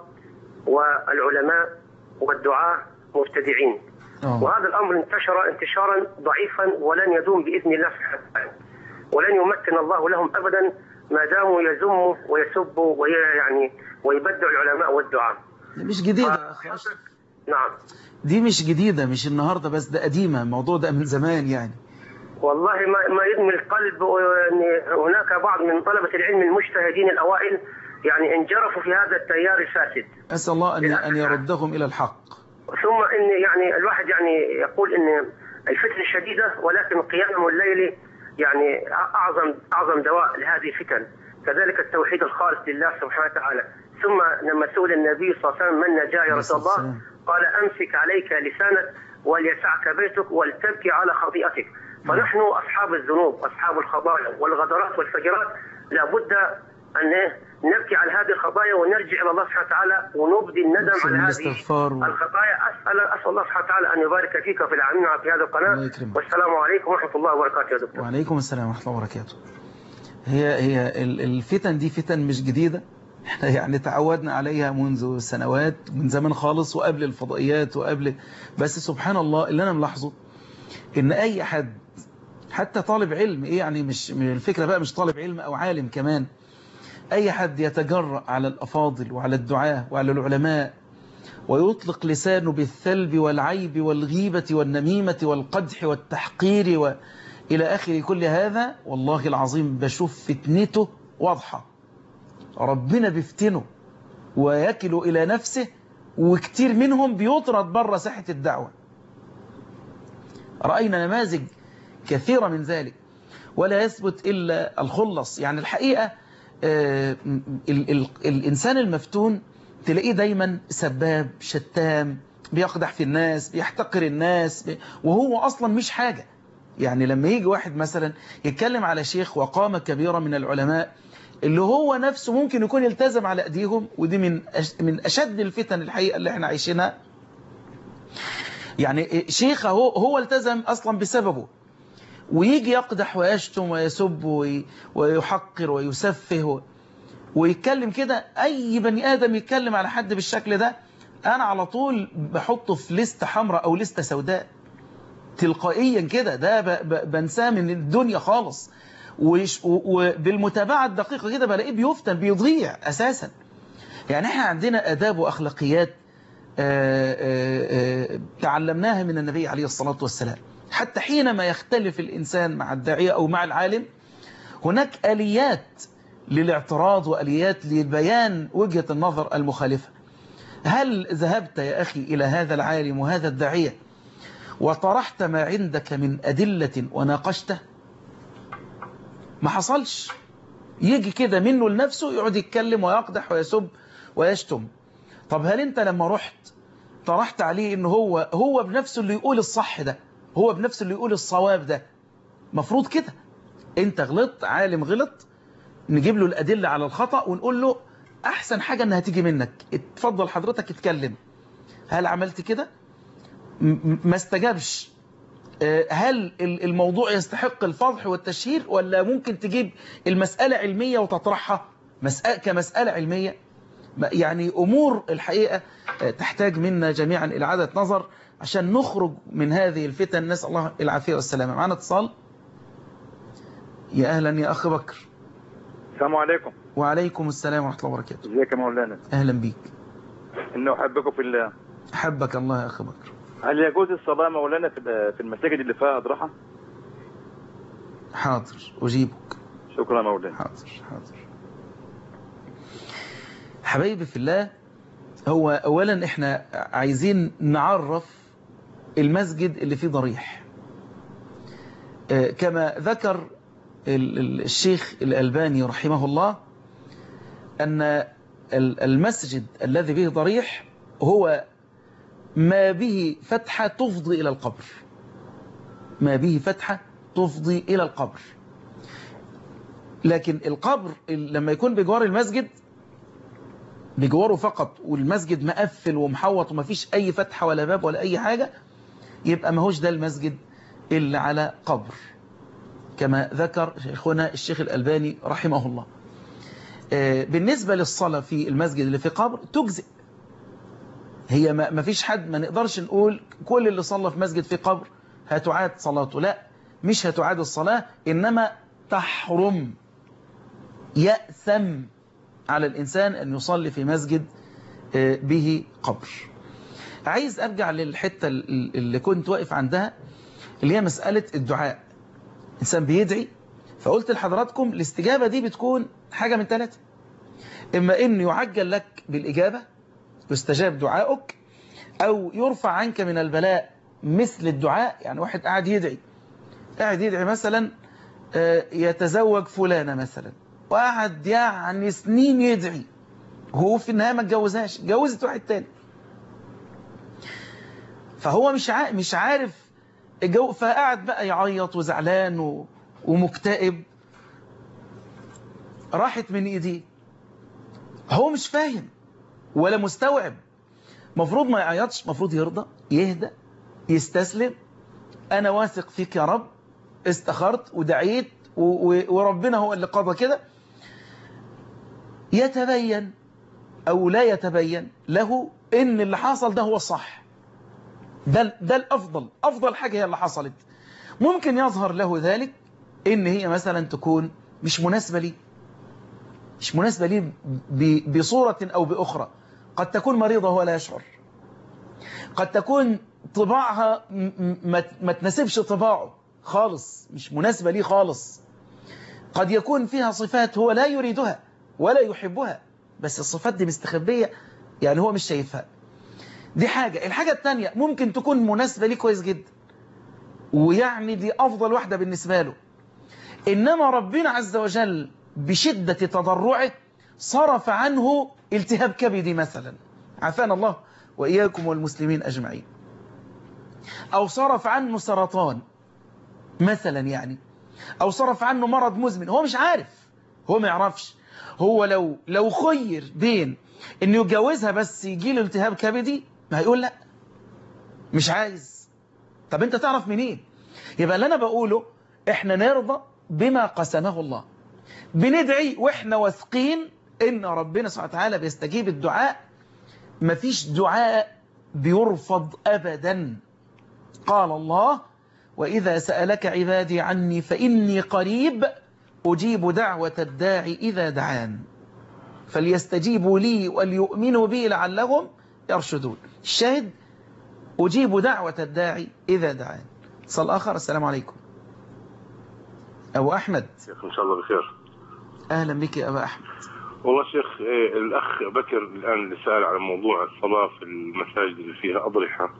والعلماء والدعاة مبتدعين. وهذا الأمر انتشر انتشارا ضعيفا ولن يدوم بإذن الله سبحانه وتعالى، ولن يمكن الله لهم أبدا ما داموا يذموا ويسبوا ويعني ويبدعوا العلماء والدعاء. مش جديدة يا أخي أشرف. نعم دي مش جديدة، مش النهاردة بس، ده قديمة، الموضوع ده من زمان يعني. والله ما يدمي القلب أن هناك بعض من طلبة العلم المجتهدين الأوائل يعني انجرفوا في هذا التيار الفاسد. أسأل الله أن يردهم إلى الحق. ثم إن يعني الواحد يعني يقول إن الفتن شديدة، ولكن قيام الليل يعني أعظم دواء لهذه الفتن. كذلك التوحيد الخالص لله سبحانه وتعالى. ثم لما سئل النبي صلى الله عليه وسلم من نجا يا رسول الله، قال أمسك عليك لسانك وليسعك بيتك ولتبكي على خطيئتك. فنحن أصحاب الذنوب أصحاب الخطايا والغدرات والفجرات لابد أن نبكي على هذه الخطايا ونرجع إلى الله سبحانه وتعالى ونبدي الندم على هذه الخطايا. أسأل الله سبحانه وتعالى أن يبارك فيك وفي العاملين في هذه القناة. والسلام عليكم ورحمة الله وبركاته يا دكتور. وعليكم السلام ورحمة الله وبركاته. هي الفتن دي فتن مش جديدة، احنا يعني تعودنا عليها منذ سنوات، من زمان خالص، وقبل الفضائيات وقبل. بس سبحان الله اللي أنا ملاحظه إن أي حد حتى طالب علم يعني مش الفكرة بقى مش طالب علم أو عالم كمان، أي حد يتجرأ على الأفاضل وعلى الدعاة وعلى العلماء ويطلق لسانه بالثلب والعيب والغيبة والنميمة والقدح والتحقير وإلى آخر كل هذا، والله العظيم بشوف فتنته واضحة. ربنا بيفتنه ويكل إلى نفسه، وكتير منهم بيطرد بره ساحة الدعوة. رأينا نماذج كثيرة من ذلك، ولا يثبت إلا الخلص. يعني الحقيقة الإنسان المفتون تلاقيه دايما سباب شتام، بيقدح في الناس، بيحتقر الناس، وهو أصلا مش حاجة. يعني لما يجي واحد مثلا يتكلم على شيخ وقامة كبيرة من العلماء اللي هو نفسه ممكن يكون يلتزم على أيديهم، ودي من أشد الفتن الحقيقة اللي احنا عايشينها. يعني شيخ هو التزم أصلا بسببه، ويجي يقدح ويشتم ويسب ويحقر ويسفه ويتكلم كده. أي بني آدم يتكلم على حد بالشكل ده أنا على طول بحطه في لستة حمراء أو لستة سوداء تلقائيا كده، ده بنساه من الدنيا خالص. وبالمتابعة الدقيقة كده بلاقيه بيفتن بيضيع أساسا. يعني احنا عندنا آداب وأخلاقيات تعلمناها من النبي عليه الصلاة والسلام. حتى حينما يختلف الإنسان مع الداعية أو مع العالم هناك آليات للاعتراض وآليات لبيان وجهة النظر المخالفة. هل ذهبت يا أخي إلى هذا العالم وهذا الداعية وطرحت ما عندك من أدلة وناقشته؟ ما حصلش. يجي كده منه لنفسه يقعد يتكلم ويقدح ويسب ويشتم. طب هل انت لما رحت طرحت عليه ان هو بنفسه اللي يقول الصح ده، هو بنفسه اللي يقول الصواب ده؟ مفروض كده. انت غلطت، عالم غلط، نجيب له الأدلة على الخطأ ونقول له احسن حاجة انها تيجي منك، اتفضل حضرتك اتكلم. هل عملت كده؟ ما استجابش. هل الموضوع يستحق الفضح والتشهير، ولا ممكن تجيب المسألة علمية وتطرحها كمسألة علمية؟ يعني أمور الحقيقة تحتاج منا جميعا إلى إعادة نظر عشان نخرج من هذه الفتن. نسأل الله العافية والسلامة. معنا اتصال. يا أهلا يا أخ بكر. السلام عليكم. وعليكم السلام ورحمة الله وبركاته. ازيك يا مولانا؟ أهلا بيك. إنه أحبكم في الله. أحبك الله يا أخ بكر. هل يجوز الصلاة مولانا في المساجد اللي فيها أضرحة؟ حاضر أجيبك. شكرا مولانا. حاضر. حبايبي في الله، هو أولا إحنا عايزين نعرف المسجد اللي فيه ضريح. كما ذكر الشيخ الألباني رحمه الله أن المسجد الذي به ضريح هو ما به فتحة تفضي إلى القبر. ما به فتحة تفضي إلى القبر. لكن القبر لما يكون بجوار المسجد، بجواره فقط، والمسجد مقفل ومحوط وما فيش أي فتحة ولا باب ولا أي حاجة، يبقى ما هوش ده المسجد إلا على قبر، كما ذكر شيخنا الشيخ الألباني رحمه الله. بالنسبة للصلاة في المسجد اللي في قبر تجزئ. هي ما فيش حد، ما نقدرش نقول كل اللي صلى في مسجد في قبر هتعاد صلاته. لا، مش هتعاد الصلاة، إنما تحرم، يأثم على الإنسان أن يصلي في مسجد به قبر. عايز أرجع للحتة اللي كنت واقف عندها، اللي هي مسألة الدعاء. إنسان بيدعي، فقلت لحضراتكم الاستجابة دي بتكون حاجة من ثلاثة: إما إن يعجل لك بالإجابة، يستجاب دعائك، أو يرفع عنك من البلاء مثل الدعاء. يعني واحد قاعد يدعي مثلا يتزوج فلانة مثلا، وقعد يعني سنين يدعي، وهو في النهاية ما اتجوزهاش، اتجوزت واحد تاني، فهو مش عارف فقعد بقى يعيط وزعلان ومكتئب، راحت من ايديه. هو مش فاهم ولا مستوعب. مفروض ما يعيطش، مفروض يرضى، يهدى، يستسلم. أنا واثق فيك يا رب، استخرت ودعيت وربنا هو اللي قضى كده. يتبين أو لا يتبين له إن اللي حصل ده هو الصح، ده الأفضل، أفضل حاجة هي اللي حصلت. ممكن يظهر له ذلك إن هي مثلا تكون مش مناسبة لي، مش مناسبة لي بصورة أو بأخرى. قد تكون مريضة ولا يشعر، قد تكون طباعها ما تناسبش طباعه خالص، مش مناسبة لي خالص. قد يكون فيها صفات هو لا يريدها ولا يحبها، بس الصفات دي مستخبية، يعني هو مش شايفها. دي حاجة. الحاجة الثانية ممكن تكون مناسبة لي كويس جدا، ويعني دي أفضل واحدة بالنسبة له، إنما ربنا عز وجل بشدة تضرعه صرف عنه التهاب كبدي مثلا، عافانا الله وإياكم والمسلمين أجمعين، أو صرف عنه سرطان مثلا يعني، أو صرف عنه مرض مزمن. هو مش عارف، هو ما يعرفش. هو لو خير بين إنه يتجوزها بس يجي له التهاب كبدي، ما هيقول لا، مش عايز. طب أنت تعرف منين؟ يبقى اللي أنا بقوله إحنا نرضى بما قسمه الله، بندعي وإحنا واثقين إن ربنا سبحانه وتعالى بيستجيب الدعاء. مفيش دعاء بيرفض أبدا. قال الله: وإذا سألك عبادي عني فإني قريب أجيب دعوة الداعي إذا دعان فليستجيبوا لي وليؤمنوا بي لعلهم يرشدون. الشاهد أجيب دعوة الداعي إذا دعان. اتصال آخر. السلام عليكم. أبو أحمد. شيخ إن شاء الله بخير. أهلا بك يا أبا أحمد. والله شيخ الأخ بكر الآن اللي سأل على موضوع الصلاة في المساجد اللي فيها أضرحة.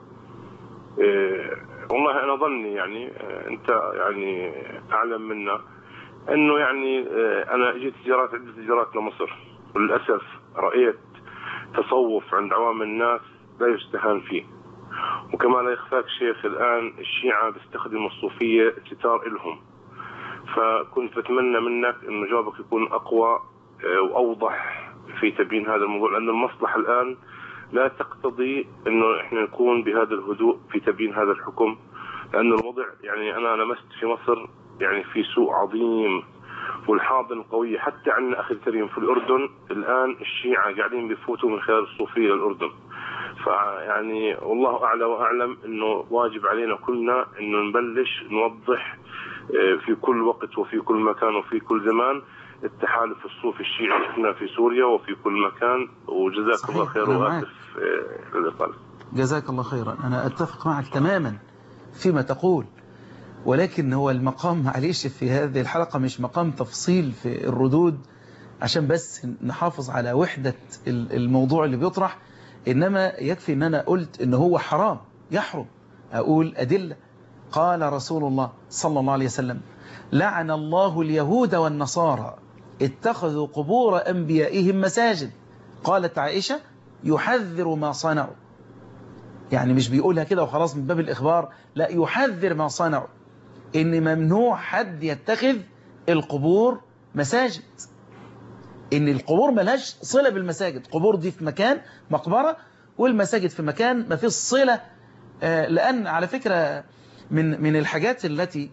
والله أنا ظني يعني أنت يعني أعلم منا أنه يعني أنا جيت زيارات عدة زيارات لمصر وللأسف رأيت تصوف عند عوام الناس لا يستهان فيه. وكما لا يخفاك شيخ الآن الشيعة بيستخدموا الصوفية ستار إلهم. فكنت بتمنى منك أنه جوابك يكون أقوى وأوضح في تبيين هذا الموضوع، لأن المصلحة الآن لا تقتضي أنه إحنا نكون بهذا الهدوء في تبيين هذا الحكم، لأن الوضع يعني أنا لمست في مصر يعني في سوء عظيم والحاضنة القوية. حتى عندنا أخي الكريم في الأردن الآن الشيعة قاعدين بيفوتوا من خلال الصوفية للأردن. فيعني والله أعلى وأعلم أنه واجب علينا كلنا أنه نبلش نوضح في كل وقت وفي كل مكان وفي كل زمان التحالف الصوفي الشيعي هنا في سوريا وفي كل مكان. وجزاك الله خير وآسف للإطالة. جزاك الله خيرا. أنا أتفق معك تماما فيما تقول، ولكن هو المقام معليش في هذه الحلقة مش مقام تفصيل في الردود عشان بس نحافظ على وحدة الموضوع اللي بيطرح، إنما يكفي أن أنا قلت إن هو حرام يحرم. أقول أدلة. قال رسول الله صلى الله عليه وسلم: لعن الله اليهود والنصارى اتخذوا قبور أنبيائهم مساجد. قالت عائشة: يحذر ما صنعوا. يعني مش بيقولها كده وخلاص من باب الإخبار، لا، يحذر ما صنعوا، إن ممنوع حد يتخذ القبور مساجد، إن القبور ملهاش صلة بالمساجد. قبور دي في مكان مقبرة، والمساجد في مكان ما فيش صلة. لأن على فكرة من الحاجات التي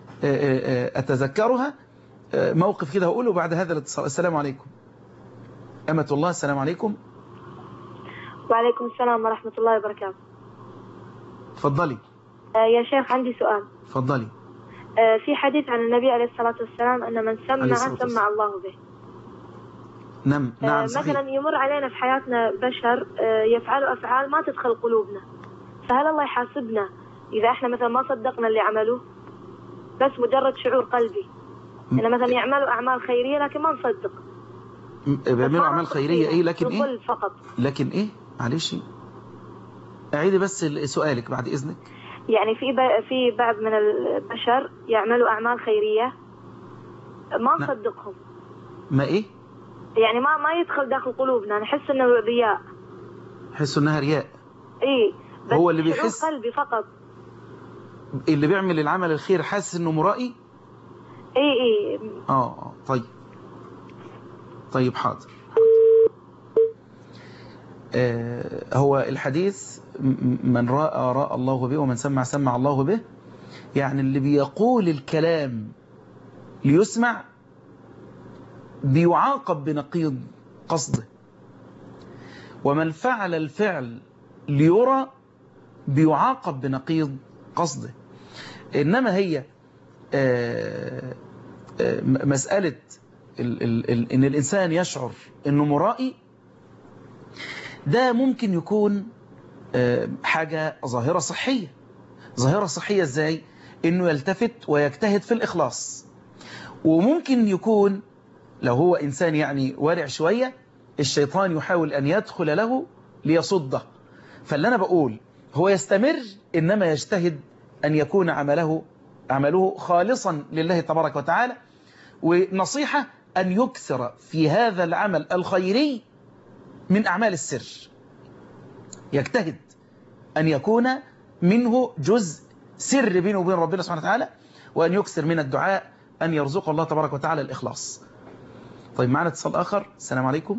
أتذكرها موقف كده هقوله بعد هذا الاتصال. السلام عليكم. أمة الله. السلام عليكم. وعليكم السلام ورحمة الله وبركاته. تفضلي. يا شيخ عندي سؤال. تفضلي. في حديث عن النبي عليه الصلاة والسلام أن من سمع الله به. نعم صحيح. مثلا يمر علينا في حياتنا بشر يفعلوا أفعال ما تدخل قلوبنا، فهل الله يحاسبنا إذا احنا مثلا ما صدقنا اللي عملوه، بس مجرد شعور قلبي إن مثلا يعملوا أعمال خيرية لكن ما نصدق؟ بيعملوا أعمال خيرية إيه لكن إيه؟ فقط. لكن إيه؟ معلش أعيدي بس سؤالك بعد إذنك. يعني في بعض من البشر يعملوا أعمال خيرية ما نصدقهم. ما إيه؟ يعني ما يدخل داخل قلوبنا، نحس إنه رياء. نحس إنها رياء. إيه. بس هو اللي بيحس قلبي فقط. اللي بيعمل العمل الخير حاسس إنه مرائي؟ إيه. طيب حاضر. هو الحديث من رأى الله به ومن سمع الله به، يعني اللي بيقول الكلام ليسمع بيعاقب بنقيض قصده، ومن فعل الفعل ليرى بيعاقب بنقيض قصده. إنما هي مسألة إن الإنسان يشعر إنه مرائي، ده ممكن يكون حاجة ظاهرة صحية. ظاهرة صحية إزاي؟ إنه يلتفت ويجتهد في الإخلاص. وممكن يكون لو هو إنسان يعني وارع شوية، الشيطان يحاول أن يدخل له ليصده. فاللي أنا بقول هو يستمر، إنما يجتهد أن يكون عمله خالصا لله تبارك وتعالى. ونصيحة أن يكثر في هذا العمل الخيري من أعمال السر، يجتهد أن يكون منه جزء سر بينه وبين ربنا سبحانه وتعالى، وأن يكثر من الدعاء أن يرزق الله تبارك وتعالى الإخلاص. طيب معنا اتصال آخر. السلام عليكم.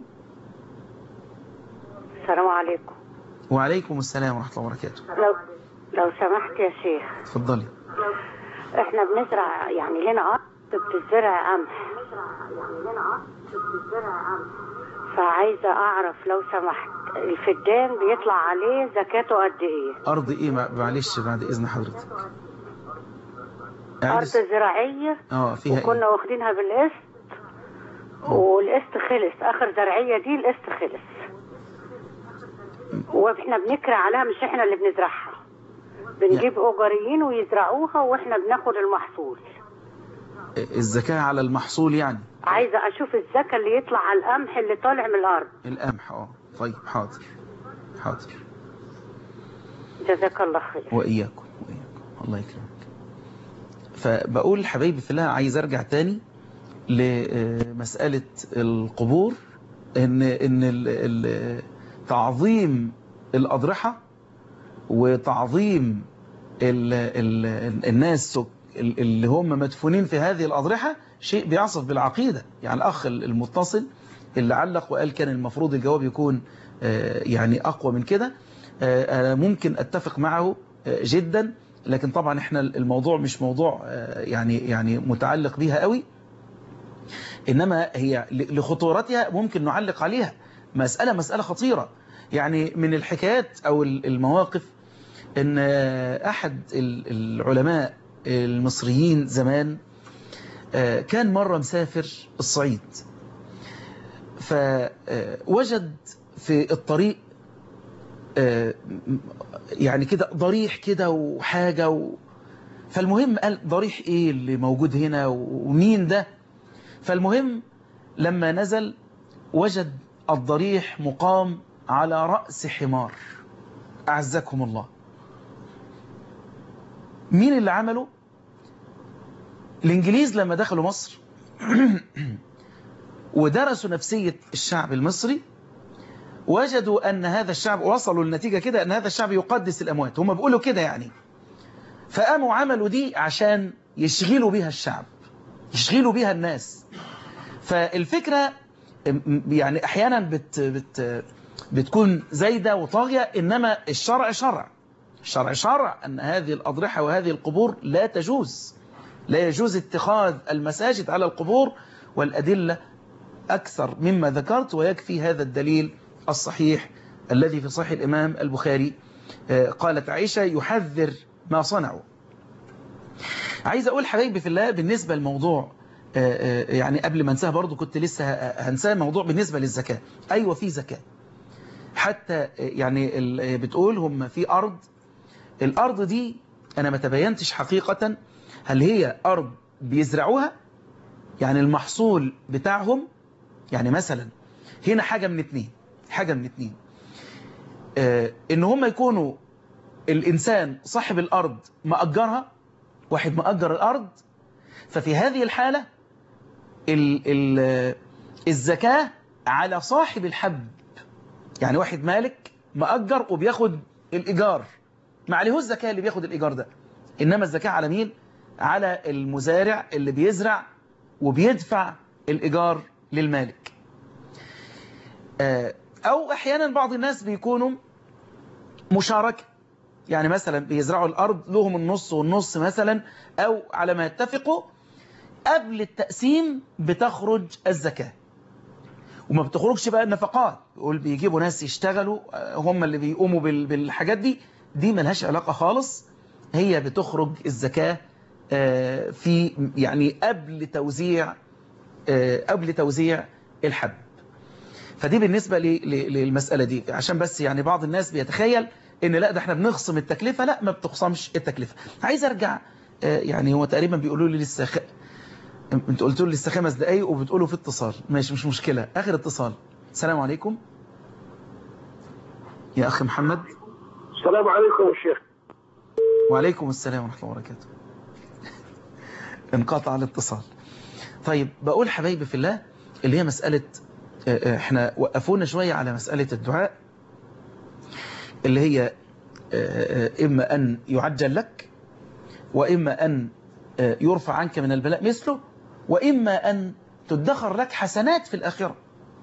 السلام عليكم. وعليكم السلام ورحمة الله وبركاته. لو سمحت يا شيخ. اتفضلي. احنا بنزرع يعني لنا أرض بتزرع قمح، فعايزة أعرف لو سمحت الفدان بيطلع عليه زكاته قد إيه؟ أرض إيه معلش بعد إذن حضرتك؟ أرض زراعية فيها وكنا واخدينها بالقسط والقسط خلص، آخر زرعية دي القسط خلص واحنا بنكرع عليها، مش احنا اللي بنزرعها، بنجيب أجاريين ويزرعوها واحنا بناخد المحصول. الزكاة على المحصول يعني؟ عايزة أشوف الزكاة اللي يطلع على القمح اللي طالع من الأرض. القمح طيب حاضر. جزاك الله خير. وإياكم الله يكرمك. فبقول حبايبي في الله، عايز أرجع تاني لمسألة القبور، إن تعظيم الأضرحة وتعظيم الناس اللي هم مدفونين في هذه الأضرحة شيء بيعصف بالعقيدة. يعني الأخ المتصل اللي علق وقال كان المفروض الجواب يكون يعني أقوى من كده، أنا ممكن أتفق معه جدا، لكن طبعا احنا الموضوع مش موضوع يعني متعلق بيها قوي، إنما هي لخطورتها ممكن نعلق عليها. مسألة خطيرة. يعني من الحكايات أو المواقف إن أحد العلماء المصريين زمان كان مرة مسافر الصعيد، فوجد في الطريق يعني كده ضريح كده وحاجة فالمهم قال ضريح ايه اللي موجود هنا ومين ده؟ فالمهم لما نزل وجد الضريح مقام على رأس حمار. أعزكم الله. مين اللي عمله؟ الإنجليز لما دخلوا مصر ودرسوا نفسية الشعب المصري، وجدوا أن هذا الشعب، وصلوا للنتيجة كده أن هذا الشعب يقدس الأموات، هم بيقولوا كده يعني. فقاموا عملوا دي عشان يشغلوا بيها الشعب، يشغلوا بيها الناس. فالفكرة يعني أحيانا بتكون زايدة وطاغية، إنما الشرع شرع أن هذه الأضرحة وهذه القبور لا تجوز، لا يجوز اتخاذ المساجد على القبور، والأدلة أكثر مما ذكرت، ويكفي هذا الدليل الصحيح الذي في صحيح الإمام البخاري. قالت عائشة يحذر ما صنعوا. عايز أقول حبايبي في الله بالنسبة للموضوع، يعني قبل ما انساه برضو كنت لسه هنساه، موضوع بالنسبة للزكاة. أيوة في زكاة، حتى يعني بتقول هم في أرض، الأرض دي أنا ما تبينتش حقيقة هل هي أرض بيزرعوها، يعني المحصول بتاعهم، يعني مثلا هنا حاجة من اتنين، إن هم يكونوا الإنسان صاحب الأرض مأجرها، واحد مأجر الأرض، ففي هذه الحالة الزكاة على صاحب الحب، يعني واحد مالك مأجر وبياخد الإيجار، ما عليهوش الزكاة اللي بياخد الإيجار ده، إنما الزكاة على مين؟ على المزارع اللي بيزرع وبيدفع الإيجار للمالك. أو أحيانا بعض الناس بيكونوا مشاركة، يعني مثلا بيزرعوا الأرض لهم النص والنص مثلا، أو على ما يتفقوا قبل التقسيم بتخرج الزكاة، وما بتخرجش بقى النفقات، يقول بيجيبوا ناس يشتغلوا هم اللي بيقوموا بالحاجات دي ملهاش علاقة خالص. هي بتخرج الزكاة في يعني قبل توزيع الحب. فدي بالنسبة للمسألة دي، عشان بس يعني بعض الناس بيتخيل ان لا ده احنا بنخصم التكلفة. لا، ما بتخصمش التكلفة. عايز ارجع، يعني هو تقريبا بيقولوا لي لسه انتوا قلتوا لي لسه 5 دقايق وبتقولوا في اتصال، ماشي مش مشكلة. اخر اتصال. السلام عليكم يا اخي محمد. السلام عليكم يا شيخ. وعليكم السلام ورحمة الله وبركاته. انقطع الاتصال. طيب بقول حبايبي في الله، اللي هي مسألة، احنا وقفونا شوية على مسألة الدعاء، اللي هي إما أن يعجل لك، وإما أن يرفع عنك من البلاء مثله، وإما أن تدخر لك حسنات في الآخرة.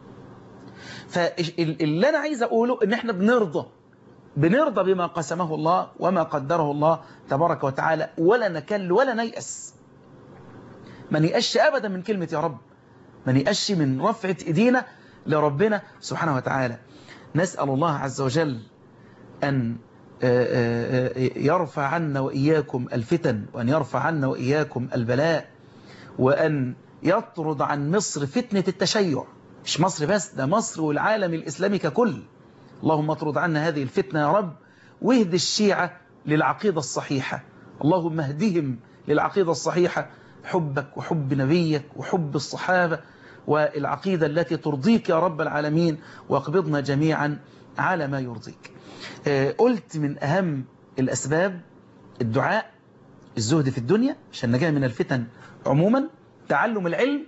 فاللي أنا عايز أقوله إن احنا بنرضى بما قسمه الله وما قدره الله تبارك وتعالى، ولا نكل ولا نيأس. ما نيأسش أبدا من كلمة يا رب، ما نيأسش من رفعة إيدينا لربنا سبحانه وتعالى. نسأل الله عز وجل أن يرفع عنا وإياكم الفتن، وأن يرفع عنا وإياكم البلاء، وأن يطرد عن مصر فتنة التشيع. مش مصر بس، ده مصر والعالم الإسلامي ككل. اللهم اطرد عنا هذه الفتنة يا رب، واهد الشيعة للعقيدة الصحيحة. اللهم اهدهم للعقيدة الصحيحة، حبك وحب نبيك وحب الصحابة والعقيدة التي ترضيك يا رب العالمين، واقبضنا جميعا على ما يرضيك. قلت من أهم الأسباب الدعاء، الزهد في الدنيا عشان النجاة من الفتن عموما، تعلم العلم،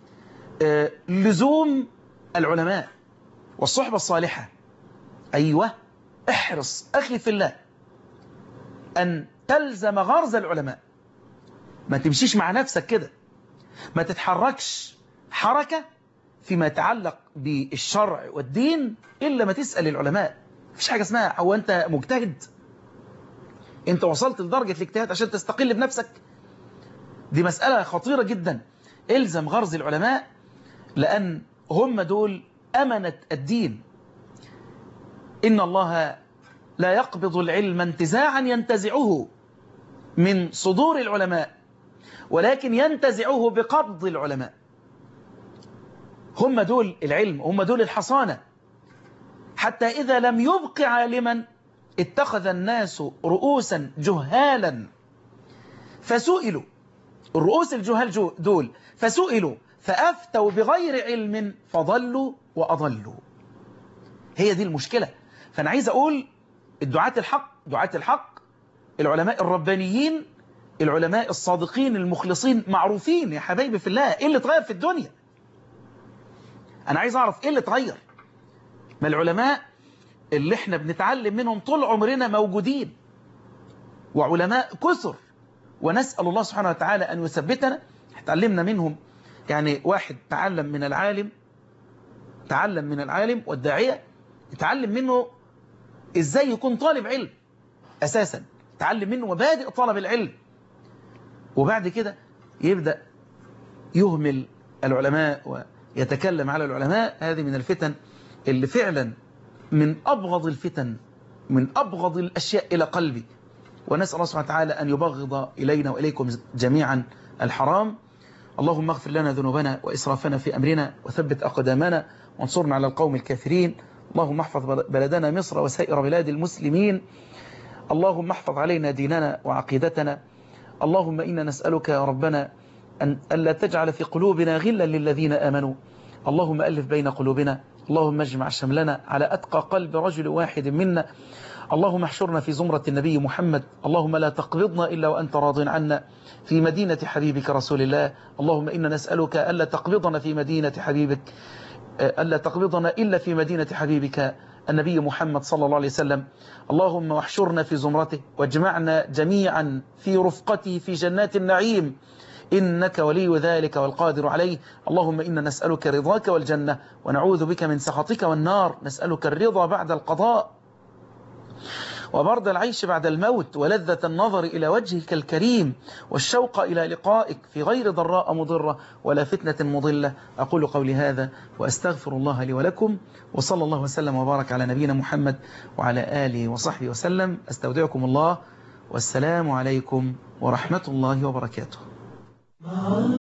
لزوم العلماء والصحبة الصالحة. أيوة، احرص أخي في الله أن تلزم غرز العلماء، ما تمشيش مع نفسك كده، ما تتحركش حركة فيما يتعلق بالشرع والدين إلا ما تسأل العلماء. مفيش حاجة اسمها هو أنت مجتهد، أنت وصلت لدرجة الاجتهاد عشان تستقل بنفسك؟ دي مسألة خطيرة جدا. إلزم غرز العلماء، لأن هم دول أمنة الدين. إن الله لا يقبض العلم انتزاعا ينتزعه من صدور العلماء، ولكن ينتزعه بقبض العلماء. هم دول العلم، هم دول الحصانة. حتى إذا لم يبق عالما اتخذ الناس رؤوسا جهالا فسئلوا، الرؤوس الجهال دول فسئلوا فأفتوا بغير علم فضلوا وأضلوا. هي دي المشكلة. فأنا عايز أقول الدعاة الحق، دعاة الحق، العلماء الربانيين، العلماء الصادقين المخلصين معروفين يا حبايبي في الله. إيه اللي اتغير في الدنيا؟ أنا عايز أعرف إيه اللي اتغير. ما العلماء اللي احنا بنتعلم منهم طول عمرنا موجودين، وعلماء كثر، ونسأل الله سبحانه وتعالى أن يثبتنا. تعلمنا منهم، يعني واحد تعلم من العالم والداعية، تعلم منه ازاي يكون طالب علم أساسا، تعلم منه مبادئ طلب العلم، وبعد كده يبدأ يهمل العلماء ويتكلم على العلماء. هذه من الفتن اللي فعلا من أبغض الفتن، من أبغض الأشياء إلى قلبي. ونسأل الله سبحانه وتعالى أن يبغض إلينا وإليكم جميعا الحرام. اللهم اغفر لنا ذنوبنا وإسرافنا في أمرنا، وثبت أقدامنا، وانصرنا على القوم الكافرين. اللهم احفظ بلدنا مصر وسائر بلاد المسلمين. اللهم احفظ علينا ديننا وعقيدتنا. اللهم إنا نسألك يا ربنا أن لا تجعل في قلوبنا غلا للذين آمنوا. اللهم ألف بين قلوبنا. اللهم اجمع شملنا على أتقى قلب رجل واحد منا. اللهم احشرنا في زمرة النبي محمد. اللهم لا تقبضنا إلا وأنت راض عنا في مدينة حبيبك رسول الله. اللهم إنا نسألك ألا تقبضنا في مدينة حبيبك، ألا تقبضنا إلا في مدينة حبيبك النبي محمد صلى الله عليه وسلم. اللهم واحشرنا في زمرته، واجمعنا جميعا في رفقته في جنات النعيم، إنك ولي ذلك والقادر عليه. اللهم إنا نسألك رضاك والجنة، ونعوذ بك من سخطك والنار. نسألك الرضا بعد القضاء، وبرد العيش بعد الموت، ولذة النظر إلى وجهك الكريم، والشوق إلى لقائك في غير ضراء مضرة ولا فتنة مضلة. أقول قولي هذا وأستغفر الله لي ولكم، وصلى الله وسلم وبارك على نبينا محمد وعلى آله وصحبه وسلم. أستودعكم الله، والسلام عليكم ورحمة الله وبركاته.